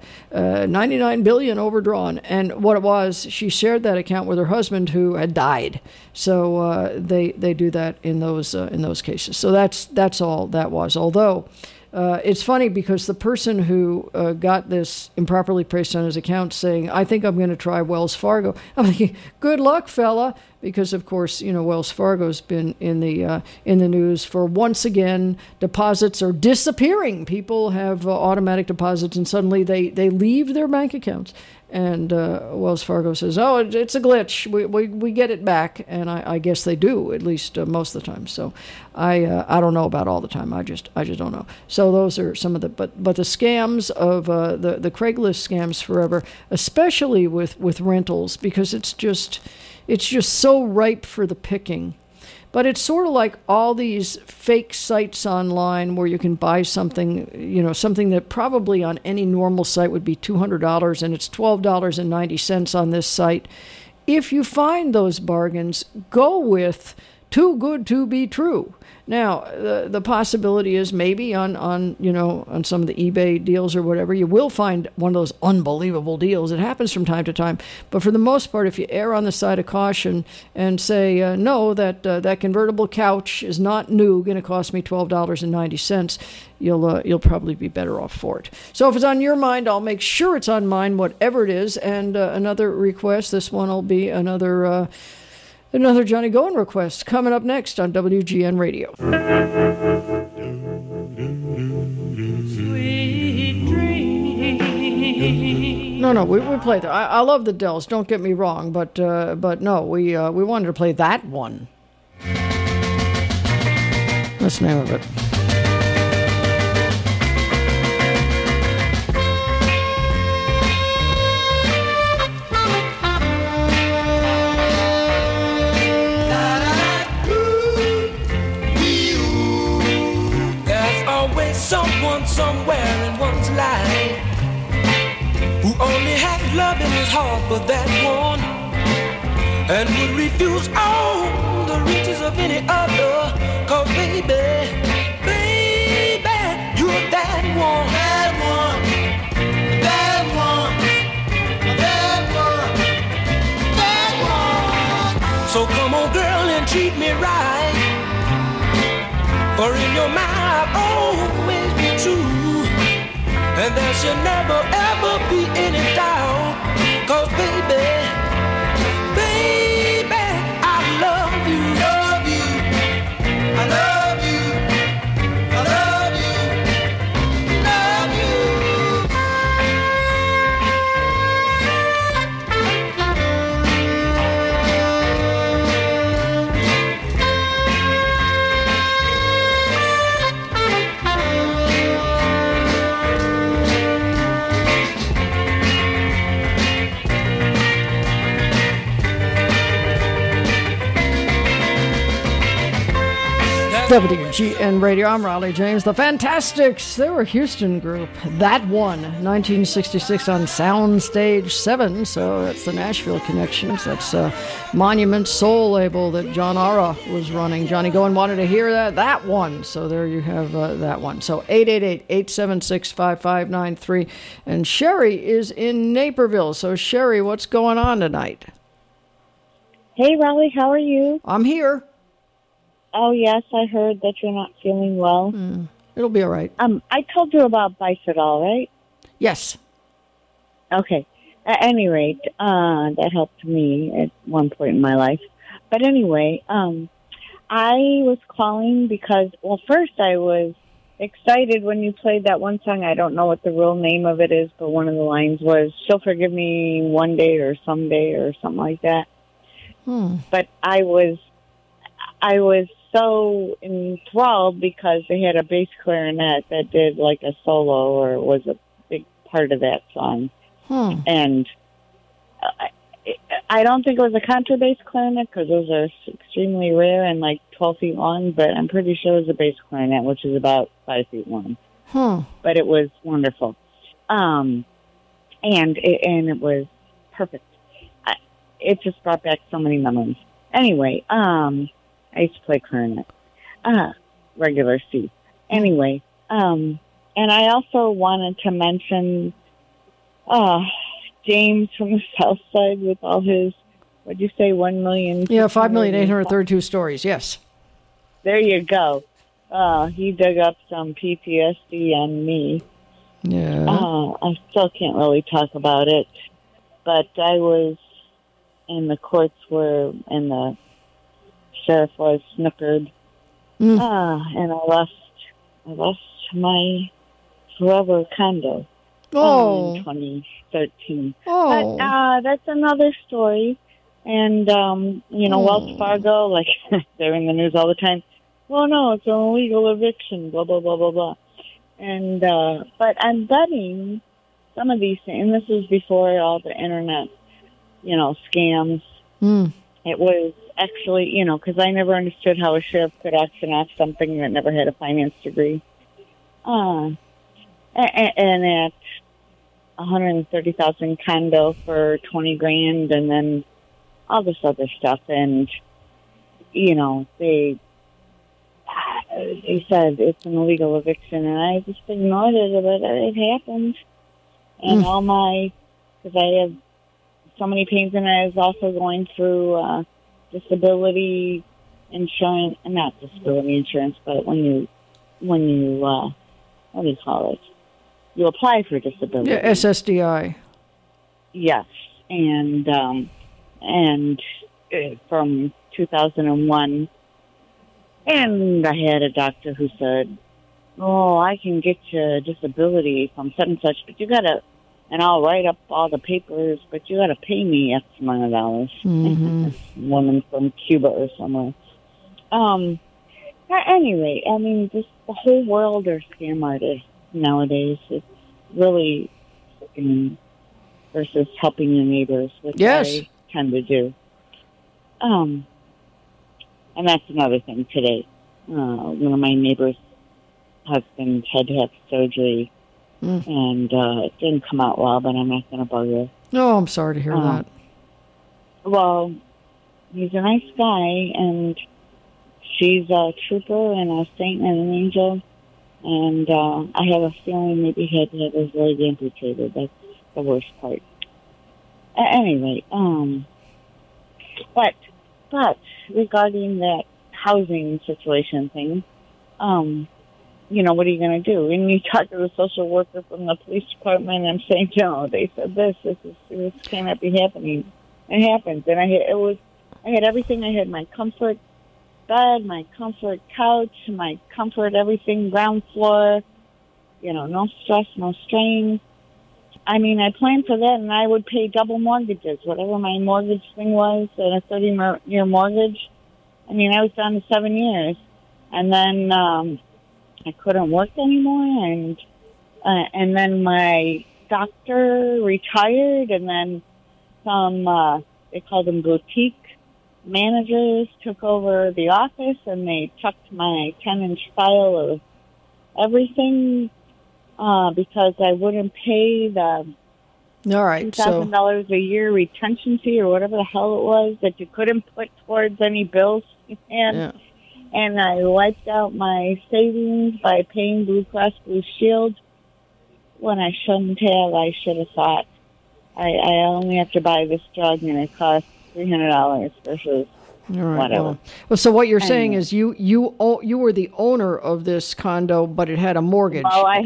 Speaker 1: $99 billion overdrawn. And what it was, she shared that account with her husband who had died. So they do that in those cases. So that's all that was. Although it's funny because the person who got this improperly placed on his account saying, I think I'm going to try Wells Fargo. I'm thinking, good luck, fella. Because, of course, Wells Fargo's been in the news for, once again, deposits are disappearing. People have automatic deposits, and suddenly they leave their bank accounts. And Wells Fargo says, oh, it's a glitch. We get it back. And I guess they do, at least most of the time. So I don't know about all the time. I just don't know. So those are some of the, but the scams of the Craigslist scams forever, especially with rentals, because it's just so ripe for the picking. But it's sort of like all these fake sites online where you can buy something, something that probably on any normal site would be $200, and it's $12.90 on this site. If you find those bargains, go with too good to be true. Now, the possibility is maybe on some of the eBay deals or whatever, you will find one of those unbelievable deals. It happens from time to time. But for the most part, if you err on the side of caution and say, no, that convertible couch is not new, going to cost me $12.90, you'll probably be better off for it. So if it's on your mind, I'll make sure it's on mine, whatever it is. And another request, this one will be another Johnny Goen request coming up next on WGN Radio.
Speaker 6: Sweet dreams.
Speaker 1: No, we played that. I love the Dells. Don't get me wrong, but no, we wanted to play that one. That's the name of it.
Speaker 6: Someone somewhere in one's life who only has love in his heart for that one, and would refuse all the riches of any other. 'Cause baby, you're that one. That one. That one. That one. That one. So come on, girl, and treat me right. For in your mind I'll always be true, and there shall never ever be any doubt. 'Cause baby, I love you. Love you. I love you. I love you. Love you.
Speaker 1: WGN Radio, I'm Raleigh James. The Fantastics, they were a Houston group. That won 1966 on Soundstage 7, so that's the Nashville Connections. That's Monument Soul label that John Ara was running. Johnny Goen wanted to hear that. That one. So there you have that one. So 888-876-5593. And Sherry is in Naperville. So Sherry, what's going on tonight?
Speaker 13: Hey, Raleigh, how are you?
Speaker 1: I'm here.
Speaker 13: Oh, yes, I heard that you're not feeling well.
Speaker 1: It'll be all right.
Speaker 13: I told you about Bicidol, right?
Speaker 1: Yes.
Speaker 13: Okay. At any rate, that helped me at one point in my life. But anyway, I was calling because, well, first I was excited when you played that one song. I don't know what the real name of it is, but one of the lines was, "She'll forgive me one day or someday," or something like that. But I was so enthralled because they had a bass clarinet that did like a solo or was a big part of that song. And I don't think it was a contrabass clarinet because those are extremely rare and like 12 feet long, but I'm pretty sure it was a bass clarinet, which is about 5 feet long. But it was wonderful. And it was perfect. It just brought back so many memories. Anyway, I used to play clarinet, regular C. Anyway, and I also wanted to mention James from the South Side with all his, what'd you say, 1 million?
Speaker 1: Yeah, 5,832 stories, yes.
Speaker 13: There you go. He dug up some PTSD on me.
Speaker 1: Yeah.
Speaker 13: I still can't really talk about it, but I was in the courts and the sheriff was snookered. And I lost my forever condo in 2013. But that's another story. And, Wells Fargo, like, they're in the news all the time. Well, no, it's an illegal eviction, blah, blah, blah, blah, blah. And, but I'm betting some of these things, and this was before all the internet, scams. It was actually, because I never understood how a sheriff could auction off something that never had a finance degree. And at $130,000 condo for $20,000 and then all this other stuff. And, they said it's an illegal eviction and I just ignored it, but it happened. And because I have so many pains and I was also going through, disability insurance, not disability insurance, but when you what do you call it? You apply for disability.
Speaker 1: Yeah, SSDI.
Speaker 13: Yes, and from 2001, and I had a doctor who said, "Oh, I can get you disability from such and such, but you gotta." And I'll write up all the papers, but you got to pay me X amount of dollars. Woman from Cuba or somewhere. Anyway, I mean, just the whole world are scam artists nowadays. It's really versus helping your neighbors, which I tend to do. And that's another thing today. One of my neighbors' husbands had to have surgery. And it didn't come out well, but I'm not going to bug her.
Speaker 1: Oh, I'm sorry to hear that.
Speaker 13: Well, he's a nice guy, and she's a trooper and a saint and an angel. And I have a feeling maybe he had to have his leg amputated. That's the worst part. Anyway, but regarding that housing situation thing, what are you going to do? And you talk to the social worker from the police department, and I'm saying, no, they said this cannot be happening. It happens. And I had everything. I had my comfort bed, my comfort couch, my comfort everything, ground floor, no stress, no strain. I mean, I planned for that, and I would pay double mortgages, whatever my mortgage thing was, and a 30-year mortgage. I mean, I was down to 7 years. And then I couldn't work anymore, and then my doctor retired, and then some they called them boutique managers took over the office and they chucked my 10-inch file of everything because I wouldn't pay the $2,000 a year retention fee or whatever the hell it was that you couldn't put towards any bills. And I wiped out my savings by paying Blue Cross Blue Shield when I shouldn't have. I should have thought I only have to buy this drug and it costs $300 versus whatever.
Speaker 1: Well, so what you're saying is you were the owner of this condo, but it had a mortgage.
Speaker 13: Well, I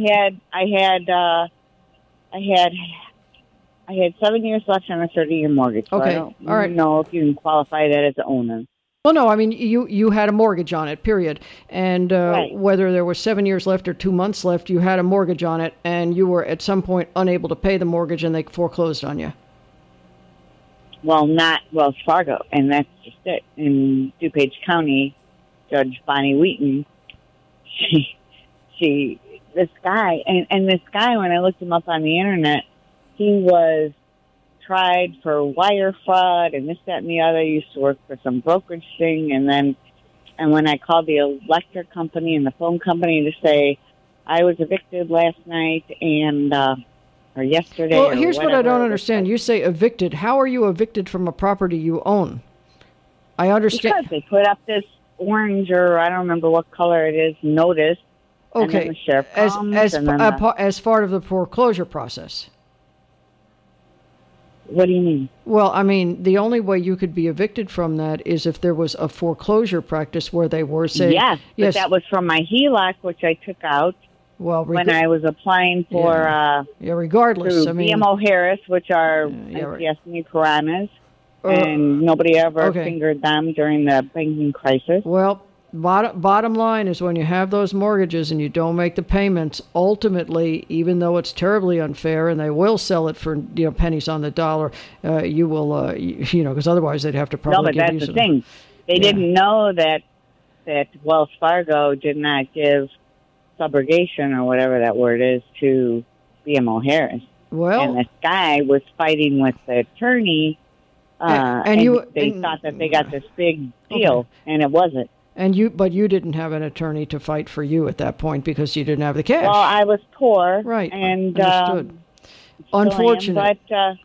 Speaker 13: had 7 years left on a 30-year mortgage. So
Speaker 1: Okay,
Speaker 13: I don't know if you can qualify that as an owner.
Speaker 1: Well, no, I mean, you had a mortgage on it, period. And whether there was 7 years left or 2 months left, you had a mortgage on it, and you were at some point unable to pay the mortgage, and they foreclosed on you.
Speaker 13: Well, not Wells Fargo, and that's just it. In DuPage County, Judge Bonnie Wheaton, this guy, and this guy, when I looked him up on the internet, he was tried for wire fraud and this, that, and the other. He used to work for some brokerage thing, and when I called the electric company and the phone company to say I was evicted last night or yesterday.
Speaker 1: Well, here's what I don't understand. You say evicted. How are you evicted from a property you own? I understand.
Speaker 13: Because they put up this orange, or I don't remember what color it is, notice.
Speaker 1: Okay,
Speaker 13: and then the sheriff comes,
Speaker 1: as part of the foreclosure process.
Speaker 13: What do you mean?
Speaker 1: Well, I mean, the only way you could be evicted from that is if there was a foreclosure practice where they were saying...
Speaker 13: Yes, but that was from my HELOC, which I took out when I was applying for...
Speaker 1: regardless. I mean,
Speaker 13: BMO Harris, which are NCSE piranhas, and nobody ever fingered them during the banking crisis.
Speaker 1: Well, bottom line is when you have those mortgages and you don't make the payments, ultimately, even though it's terribly unfair and they will sell it for pennies on the dollar, you will, because otherwise they'd have to probably give you some.
Speaker 13: No, but that's the thing. They didn't know that Wells Fargo did not give subrogation or whatever that word is to BMO Harris.
Speaker 1: Well,
Speaker 13: and this guy was fighting with the attorney, they thought that they got this big deal, and it wasn't.
Speaker 1: But you didn't have an attorney to fight for you at that point because you didn't have the cash.
Speaker 13: Well, I was poor,
Speaker 1: right?
Speaker 13: And
Speaker 1: understood. Unfortunate,
Speaker 13: but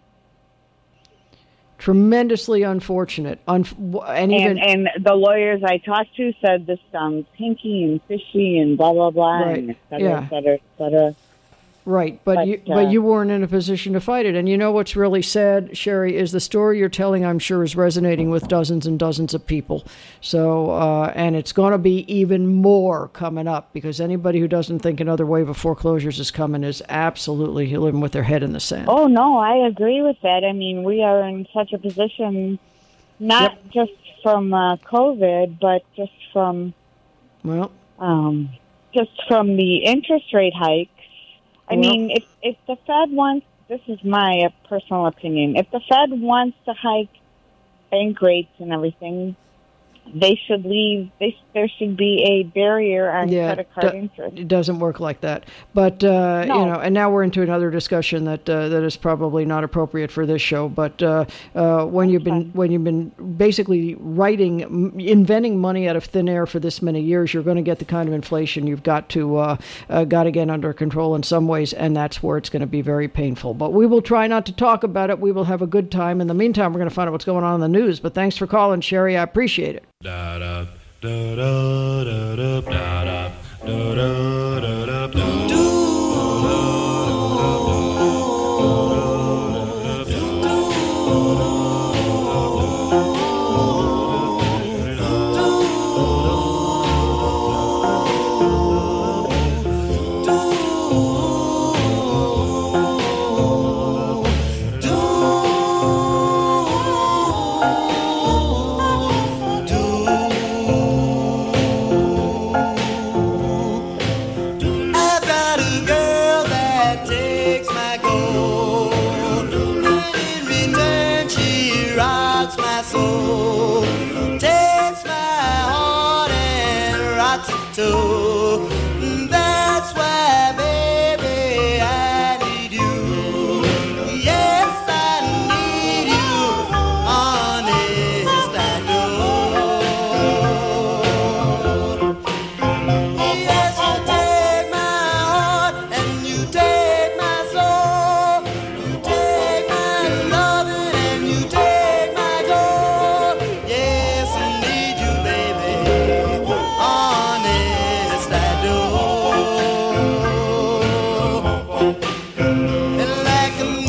Speaker 1: tremendously unfortunate. And
Speaker 13: the lawyers I talked to said this sounds hinky and fishy and blah blah blah, and et cetera, et cetera, et cetera.
Speaker 1: Right, but you weren't in a position to fight it. And you know what's really sad, Sherry, is the story you're telling, I'm sure, is resonating with dozens and dozens of people. So, and it's going to be even more coming up, because anybody who doesn't think another wave of foreclosures is coming is absolutely living with their head in the sand.
Speaker 13: Oh, no, I agree with that. I mean, we are in such a position, not just from COVID, but just from, just from the interest rate hike. I mean, if the Fed wants, this is my personal opinion, if the Fed wants to hike bank rates and everything, they should leave. There should be a barrier on credit card interest.
Speaker 1: It doesn't work like that. But and now we're into another discussion that is probably not appropriate for this show. But when you've been basically inventing money out of thin air for this many years, you're going to get the kind of inflation you've got to get under control in some ways, and that's where it's going to be very painful. But we will try not to talk about it. We will have a good time. In the meantime, we're going to find out what's going on in the news. But thanks for calling, Sherry. I appreciate it. Da da da da da da da da da da da.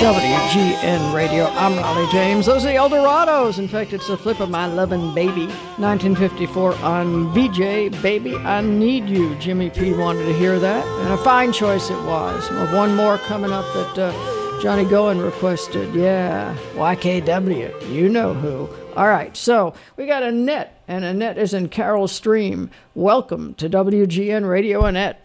Speaker 1: WGN Radio. I'm Raleigh James. Those are the Eldorados. In fact, it's the flip of My Lovin' Baby, 1954 on VJ, Baby, I Need You. Jimmy P. wanted to hear that, and a fine choice it was. Well, one more coming up that Johnny Goen requested. Yeah, YKW. You know who. All right, so we got Annette, and Annette is in Carroll Stream. Welcome to WGN Radio, Annette.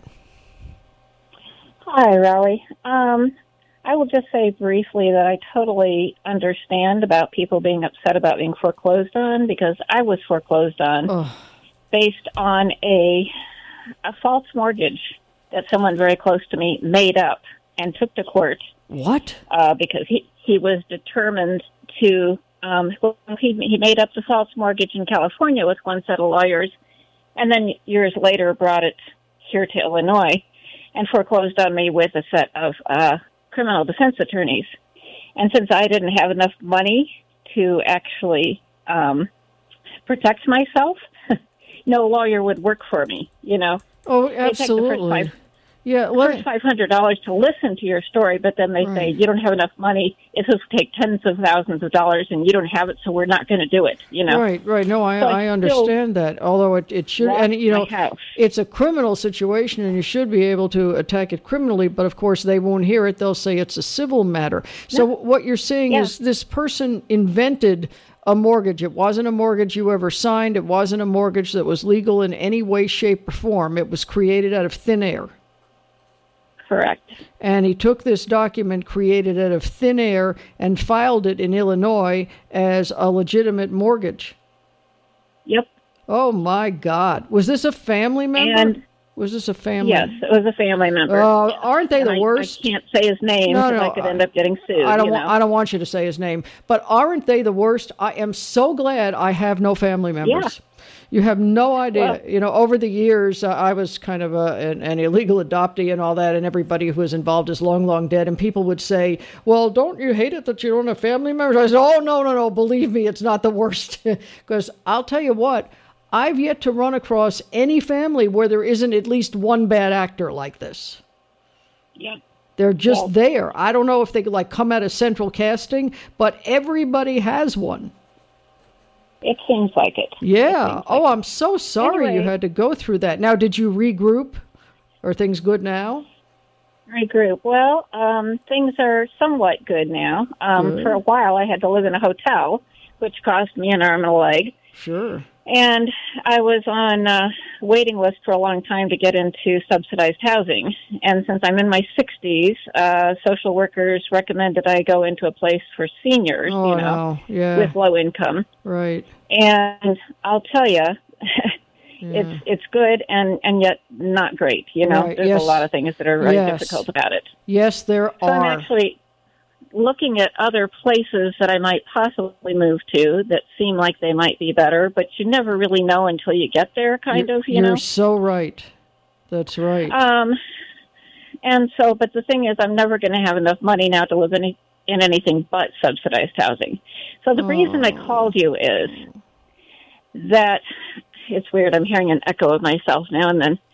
Speaker 14: Hi, Raleigh. I will just say briefly that I totally understand about people being upset about being foreclosed on, because I was foreclosed on based on a false mortgage that someone very close to me made up and took to court.
Speaker 1: What?
Speaker 14: Because he was determined to, he made up the false mortgage in California with one set of lawyers, and then years later brought it here to Illinois and foreclosed on me with a set of criminal defense attorneys. And since I didn't have enough money to actually protect myself, no lawyer would work for me, you know.
Speaker 1: Oh, absolutely.
Speaker 14: First $500 to listen to your story, but then they say, you don't have enough money. It's going to take tens of thousands of dollars, and you don't have it, so we're not going to do it, you know.
Speaker 1: Right. No, I understand that, although it should, and, you know, it's a criminal situation, and you should be able to attack it criminally, but, of course, they won't hear it. They'll say it's a civil matter. So what you're saying is this person invented a mortgage. It wasn't a mortgage you ever signed. It wasn't a mortgage that was legal in any way, shape, or form. It was created out of thin air.
Speaker 14: Correct.
Speaker 1: And he took this document created out of thin air and filed it in Illinois as a legitimate mortgage.
Speaker 14: Yep.
Speaker 1: Oh, my God. Was this a family member? Was this a family?
Speaker 14: Yes, it was a family member.
Speaker 1: Aren't they the worst?
Speaker 14: I can't say his name because I could end up getting sued.
Speaker 1: I don't want you to say his name. But aren't they the worst? I am so glad I have no family members. Yeah. You have no idea. Well, you know, over the years, I was kind of an illegal adoptee and all that, and everybody who was involved is long, long dead. And people would say, well, don't you hate it that you don't have family members? I said, oh, no. Believe me, it's not the worst. Because I'll tell you what, I've yet to run across any family where there isn't at least one bad actor like this.
Speaker 14: Yeah.
Speaker 1: They're just there. I don't know if they like come out of central casting, but everybody has one.
Speaker 14: It seems like it.
Speaker 1: Yeah. I'm so sorry you had to go through that. Now, did you regroup? Are things good now?
Speaker 14: Regroup. Well, things are somewhat good now. For a while, I had to live in a hotel, which cost me an arm and a leg.
Speaker 1: Sure.
Speaker 14: And I was on a waiting list for a long time to get into subsidized housing. And since I'm in my 60s, social workers recommended I go into a place for seniors, with low income.
Speaker 1: Right.
Speaker 14: And I'll tell you, it's good and yet not great. You know, there's a lot of things that are very difficult about it.
Speaker 1: Yes, there are.
Speaker 14: I'm actually looking at other places that I might possibly move to that seem like they might be better, but you never really know until you get there, you know?
Speaker 1: You're so right. That's right.
Speaker 14: And so, but the thing is, I'm never going to have enough money now to live in anything but subsidized housing. So the reason I called you is that, it's weird, I'm hearing an echo of myself now and then.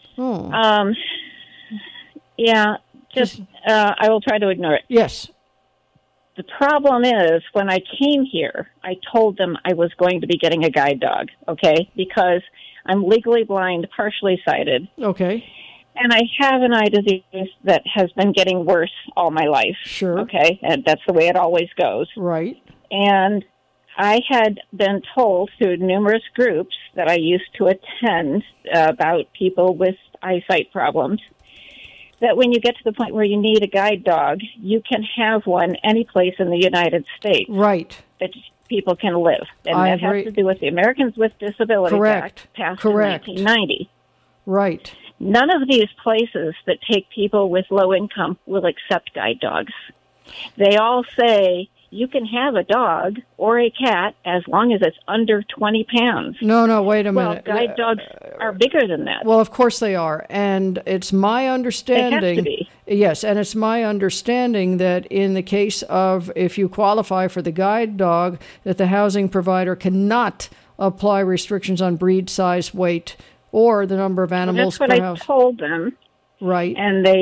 Speaker 14: I will try to ignore it.
Speaker 1: Yes.
Speaker 14: The problem is, when I came here, I told them I was going to be getting a guide dog, okay? Because I'm legally blind, partially sighted.
Speaker 1: Okay.
Speaker 14: And I have an eye disease that has been getting worse all my life.
Speaker 1: Sure.
Speaker 14: Okay? And that's the way it always goes.
Speaker 1: Right.
Speaker 14: And I had been told through numerous groups that I used to attend about people with eyesight problems that when you get to the point where you need a guide dog, you can have one any place in the United States.
Speaker 1: Right.
Speaker 14: That people can live. And that has to do with the Americans with Disabilities Act passed in 1990.
Speaker 1: Right.
Speaker 14: None of these places that take people with low income will accept guide dogs. They all say you can have a dog or a cat as long as it's under 20 pounds.
Speaker 1: No, wait a minute.
Speaker 14: Well, guide dogs are bigger than that.
Speaker 1: Well, of course they are. And it's my understanding...
Speaker 14: They have to be.
Speaker 1: Yes, and it's my understanding that in the case of if you qualify for the guide dog, that the housing provider cannot apply restrictions on breed, size, weight, or the number of animals
Speaker 14: per house.
Speaker 1: That's what
Speaker 14: I told them.
Speaker 1: Right.
Speaker 14: And they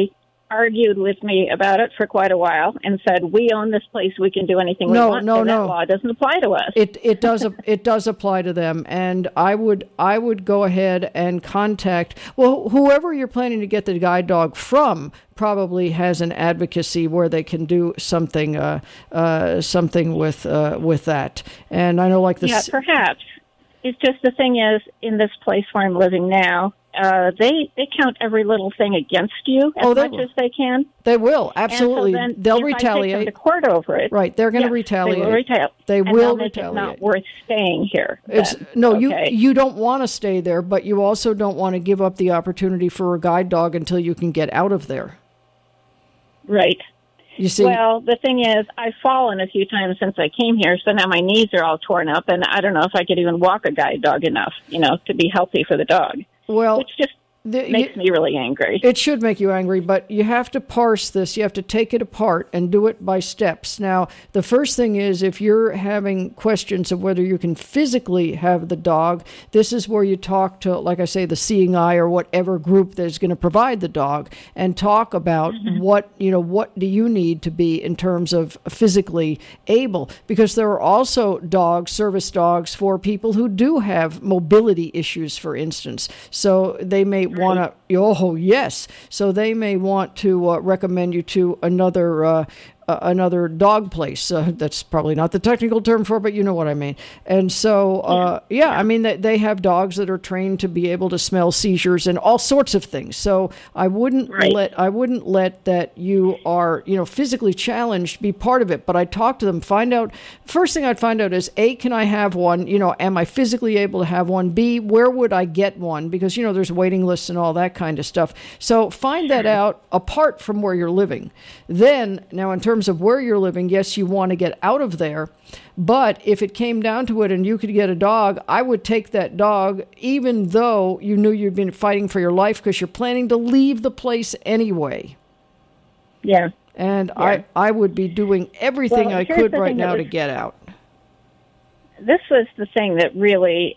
Speaker 14: argued with me about it for quite a while and said, "We own this place; we can do anything we want." So that law doesn't apply to us.
Speaker 1: It does it does apply to them, and I would go ahead and contact whoever you're planning to get the guide dog from. Probably has an advocacy where they can do something something with that. And I know, like this.
Speaker 14: Yeah, perhaps. It's just the thing is, in this place where I'm living now, they count every little thing against you as much as they can.
Speaker 1: They will, absolutely.
Speaker 14: And so then
Speaker 1: they'll
Speaker 14: if
Speaker 1: retaliate.
Speaker 14: I take them to court over it.
Speaker 1: Right, they're going to retaliate.
Speaker 14: They will retaliate.
Speaker 1: They
Speaker 14: and
Speaker 1: will
Speaker 14: make
Speaker 1: retaliate.
Speaker 14: It not worth staying here.
Speaker 1: You don't want to stay there, but you also don't want to give up the opportunity for a guide dog until you can get out of there.
Speaker 14: Right.
Speaker 1: You see,
Speaker 14: well, the thing is, I've fallen a few times since I came here, so now my knees are all torn up, and I don't know if I could even walk a guide dog enough, to be healthy for the dog.
Speaker 1: Well,
Speaker 14: which just makes me really angry.
Speaker 1: It should make you angry, but you have to parse this. You have to take it apart and do it by steps. Now, the first thing is, if you're having questions of whether you can physically have the dog, this is where you talk to, like I say, the Seeing Eye or whatever group that is going to provide the dog, and talk about what do you need to be in terms of physically able, because there are also service dogs for people who do have mobility issues, for instance. So they may want to, so they may want to recommend you to another dog place. That's probably not the technical term for it, but you know what I mean. And so, I mean, they have dogs that are trained to be able to smell seizures and all sorts of things. So I wouldn't let that you are, physically challenged be part of it. But I talk to them, first thing I'd find out is, A, can I have one? Am I physically able to have one? B, where would I get one? Because, there's waiting lists and all that kind of stuff. So find that out apart from where you're living. Then, now in terms of where you're living, yes, you want to get out of there. But if it came down to it and you could get a dog, I would take that dog, even though you knew you'd been fighting for your life, because you're planning to leave the place anyway.
Speaker 14: Yeah.
Speaker 1: And I would be doing everything I could right now to get out.
Speaker 14: This was the thing that really,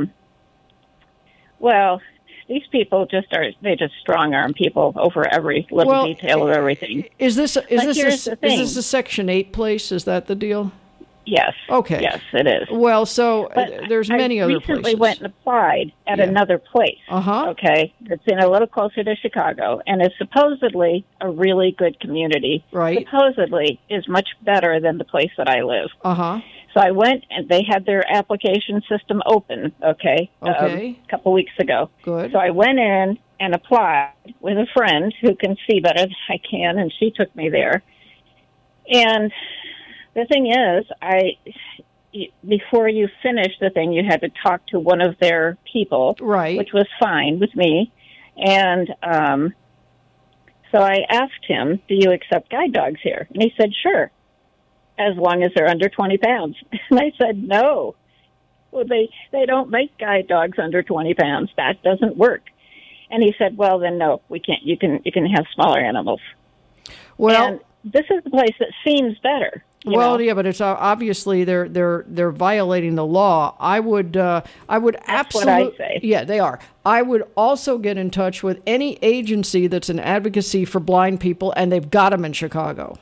Speaker 14: these people they just strong arm people over every little detail of everything.
Speaker 1: Is this a Section 8 place? Is that the deal?
Speaker 14: Yes.
Speaker 1: Okay.
Speaker 14: Yes, it is.
Speaker 1: Well, so there's many other places. I
Speaker 14: recently went and applied at another place. Okay. It's in a little closer to Chicago, and it's supposedly a really good community.
Speaker 1: Right.
Speaker 14: Supposedly is much better than the place that I live. So I went, and they had their application system open, a couple weeks ago.
Speaker 1: Good.
Speaker 14: So I went in and applied with a friend who can see better than I can, and she took me there. And the thing is, before you finish the thing, you had to talk to one of their people,
Speaker 1: right?
Speaker 14: Which was fine with me. And so I asked him, "Do you accept guide dogs here?" And he said, "Sure, as long as they're under 20 pounds. And I said, no. Well, they don't make guide dogs under 20 pounds. That doesn't work. And he said, well, then no, we can't. You can have smaller animals.
Speaker 1: Well,
Speaker 14: and this is the place that seems better.
Speaker 1: Yeah, but it's obviously they're violating the law. I would absolutely.
Speaker 14: That's what I say.
Speaker 1: Yeah, they are. I would also get in touch with any agency that's an advocacy for blind people, and they've got them in Chicago.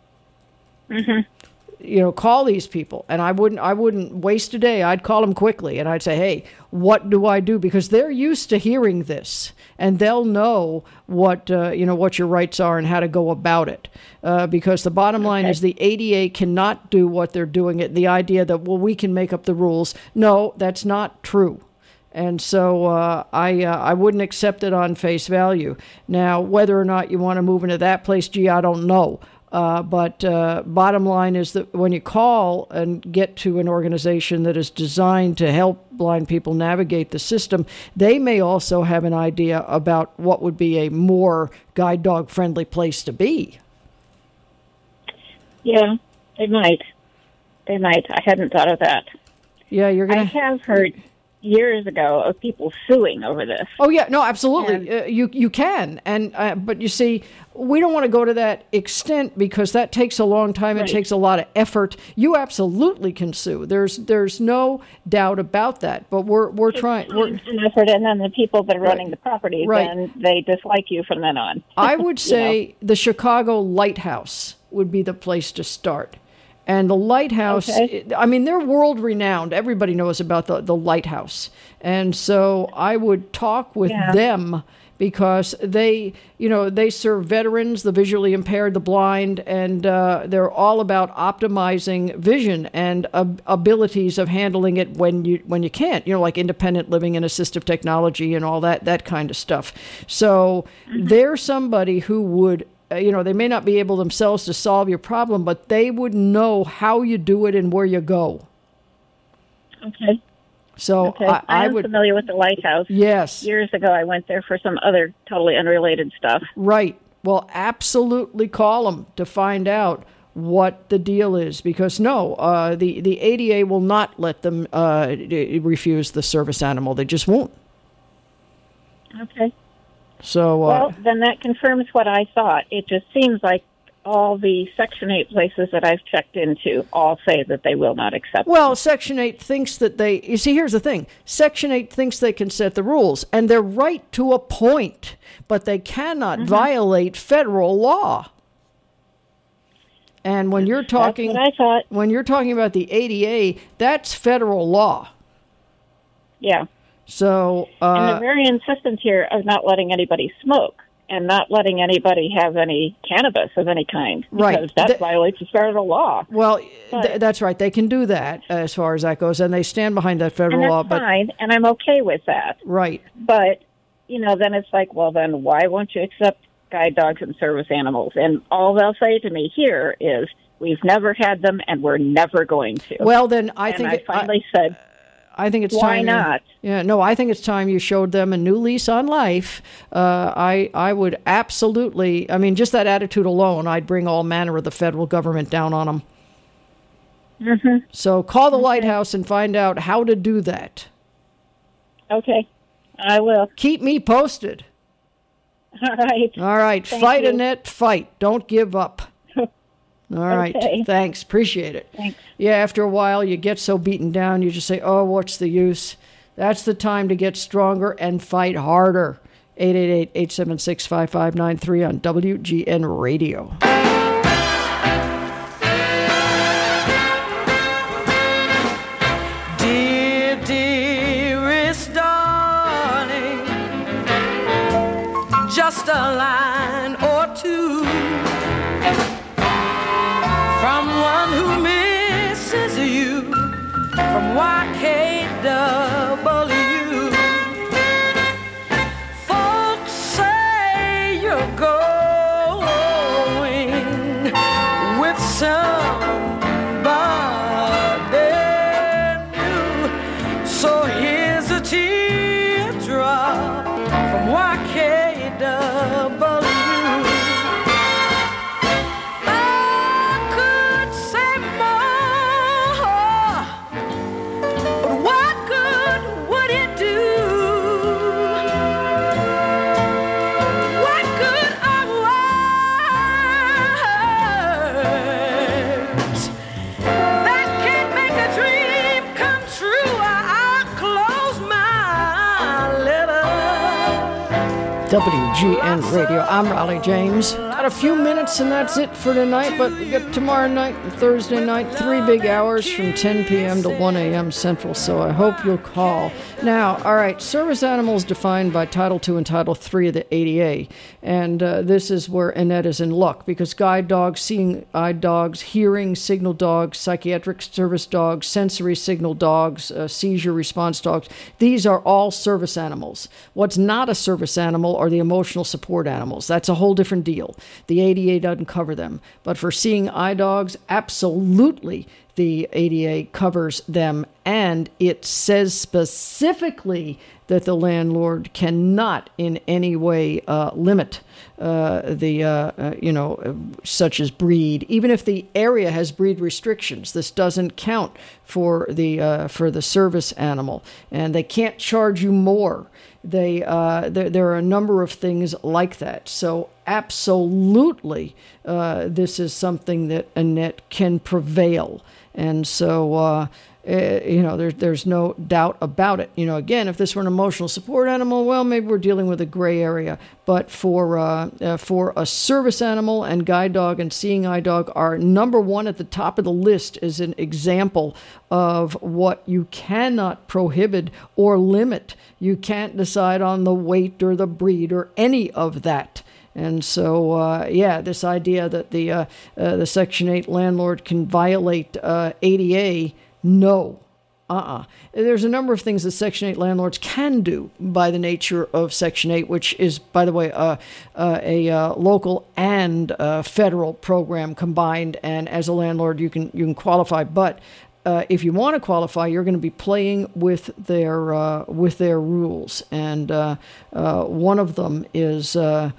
Speaker 1: Call these people, and I wouldn't waste a day. I'd call them quickly, and I'd say, hey, what do I do? Because they're used to hearing this, and they'll know what your rights are and how to go about it. Because the bottom line is the ADA cannot do what they're doing. The idea that, we can make up the rules. No, that's not true. And so I wouldn't accept it on face value. Now, whether or not you want to move into that place, I don't know. But bottom line is that when you call and get to an organization that is designed to help blind people navigate the system, they may also have an idea about what would be a more guide dog friendly place to be.
Speaker 14: Yeah, they might. I hadn't thought of that.
Speaker 1: Yeah, I
Speaker 14: have heard. years ago of people suing over this.
Speaker 1: Oh yeah, no, absolutely. You can, and but you see, we don't want to go to that extent because that takes a long time. Right. It takes a lot of effort. You absolutely can sue. There's no doubt about that. But we're trying.
Speaker 14: An effort, and then the people that are running the property, then they dislike you from then on.
Speaker 1: I would say the Chicago Lighthouse would be the place to start. And the Lighthouse, I mean, they're world renowned. Everybody knows about the Lighthouse. And so I would talk with them because they serve veterans, the visually impaired, the blind, and they're all about optimizing vision and abilities of handling it when you can't, like independent living and assistive technology and all that kind of stuff. So they're somebody who would, they may not be able themselves to solve your problem, but they would know how you do it and where you go.
Speaker 14: Okay.
Speaker 1: So
Speaker 14: I am familiar with the Lighthouse.
Speaker 1: Yes.
Speaker 14: Years ago, I went there for some other totally unrelated stuff.
Speaker 1: Right. Well, absolutely call them to find out what the deal is, because the ADA will not let them refuse the service animal. They just won't.
Speaker 14: Okay.
Speaker 1: So,
Speaker 14: well, then that confirms what I thought. It just seems like all the Section 8 places that I've checked into all say that they will not accept them.
Speaker 1: Section 8 thinks that you see, here's the thing. Section 8 thinks they can set the rules, and they're right to a point, but they cannot violate federal law. And when you're talking,
Speaker 14: that's what I thought.
Speaker 1: When you're talking about the ADA, that's federal law.
Speaker 14: Yeah.
Speaker 1: So,
Speaker 14: and they're very insistent here of not letting anybody smoke and not letting anybody have any cannabis of any kind, because that violates the federal law.
Speaker 1: Well, that's right. They can do that as far as that goes, and they stand behind that federal law.
Speaker 14: That's fine, and I'm okay with that.
Speaker 1: Right.
Speaker 14: But, then it's like, well, then why won't you accept guide dogs and service animals? And all they'll say to me here is, we've never had them, and we're never going to.
Speaker 1: Well, then I
Speaker 14: think it's
Speaker 1: time.
Speaker 14: Why not?
Speaker 1: I think it's time you showed them a new lease on life. I would absolutely, just that attitude alone, I'd bring all manner of the federal government down on them.
Speaker 14: Mm-hmm.
Speaker 1: So call the Lighthouse and find out how to do that.
Speaker 14: Okay, I will.
Speaker 1: Keep me posted.
Speaker 14: All right.
Speaker 1: All right.
Speaker 14: Thank
Speaker 1: Fight,
Speaker 14: you.
Speaker 1: Annette, fight. Don't give up. All right.
Speaker 14: Okay.
Speaker 1: Thanks. Appreciate it.
Speaker 14: Thanks.
Speaker 1: Yeah, after a while, you get so beaten down, you just say, oh, what's the use? That's the time to get stronger and fight harder. 888-876-5593 on WGN Radio.
Speaker 6: Dear, dearest darling, just a line or two from one who misses you, from YKW. Folks say you're going with somebody new. So here's a teardrop from YKW.
Speaker 1: WGN Radio. I'm Raleigh James. Got a few minutes and that's it for tonight, but we got tomorrow night and Thursday night, 3 big hours from 10 p.m. to 1 a.m. Central, so I hope you'll call. Now, all right, service animals defined by Title II and Title III of the ADA, and this is where Annette is in luck, because guide dogs, seeing eye dogs, hearing signal dogs, psychiatric service dogs, sensory signal dogs, seizure response dogs, these are all service animals. What's not a service animal are the emotional support animals. That's a whole different deal. The ADA doesn't cover them. But for seeing eye dogs, absolutely the ADA covers them, and it says specifically that the landlord cannot in any way limit such as breed, even if the area has breed restrictions. This doesn't count for the service animal, and they can't charge you more. There are a number of things like that. So absolutely, this is something that Annette can prevail. And so, there's no doubt about it. Again, if this were an emotional support animal, well, maybe we're dealing with a gray area. But for a service animal, and guide dog and seeing eye dog are number one at the top of the list as an example of what you cannot prohibit or limit. You can't decide on the weight or the breed or any of that. And so, this idea that the Section 8 landlord can violate ADA, no. There's a number of things that Section 8 landlords can do by the nature of Section 8, which is, by the way, a local and federal program combined. And as a landlord, you can qualify. But if you want to qualify, you're going to be playing with their rules. And one of them is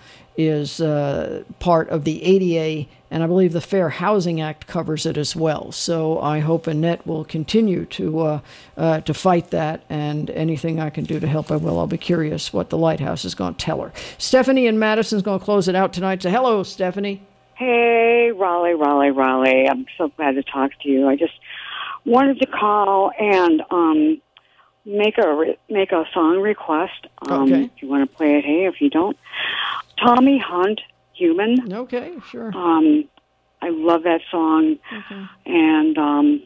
Speaker 1: part of the ADA, and I believe the Fair Housing Act covers it as well. So I hope Annette will continue to fight that, and anything I can do to help, I will. I'll be curious what the Lighthouse is going to tell her. Stephanie in Madison's going to close it out tonight. So hello, Stephanie.
Speaker 15: Hey, Raleigh. I'm so glad to talk to you. I just wanted to call and make a song request.
Speaker 1: Okay.
Speaker 15: If you want to play it, hey. If you don't, Tommy Hunt, Human.
Speaker 1: Okay, sure.
Speaker 15: I love that song.
Speaker 1: Okay.
Speaker 15: And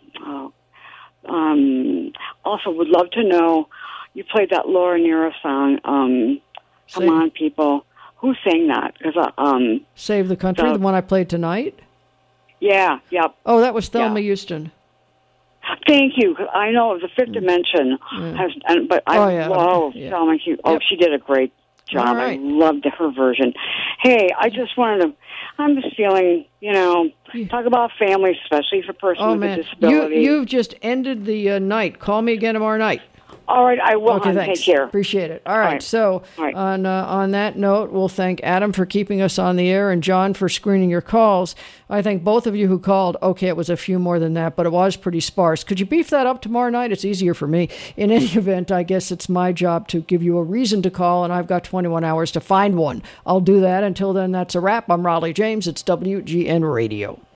Speaker 15: also would love to know, you played that Laura Nyro song, Come On People. Who sang that? Because
Speaker 1: Save the Country, the one I played tonight?
Speaker 15: Yeah, yep.
Speaker 1: Oh, that was Thelma Houston.
Speaker 15: Thank you. I know the Fifth Dimension but I love Thelma Houston. Oh, she did a great job.
Speaker 1: Right.
Speaker 15: I loved her version. Hey, I'm just feeling, talk about family, especially for persons with disability.
Speaker 1: You've just ended the night. Call me again tomorrow night.
Speaker 15: All right, I will.
Speaker 1: Okay, thanks.
Speaker 15: Take care.
Speaker 1: Appreciate it. All right. So on that note, we'll thank Adam for keeping us on the air and John for screening your calls. I thank both of you who called. Okay, it was a few more than that, but it was pretty sparse. Could you beef that up tomorrow night? It's easier for me. In any event, I guess it's my job to give you a reason to call, and I've got 21 hours to find one. I'll do that. Until then, that's a wrap. I'm Raleigh James. It's WGN Radio.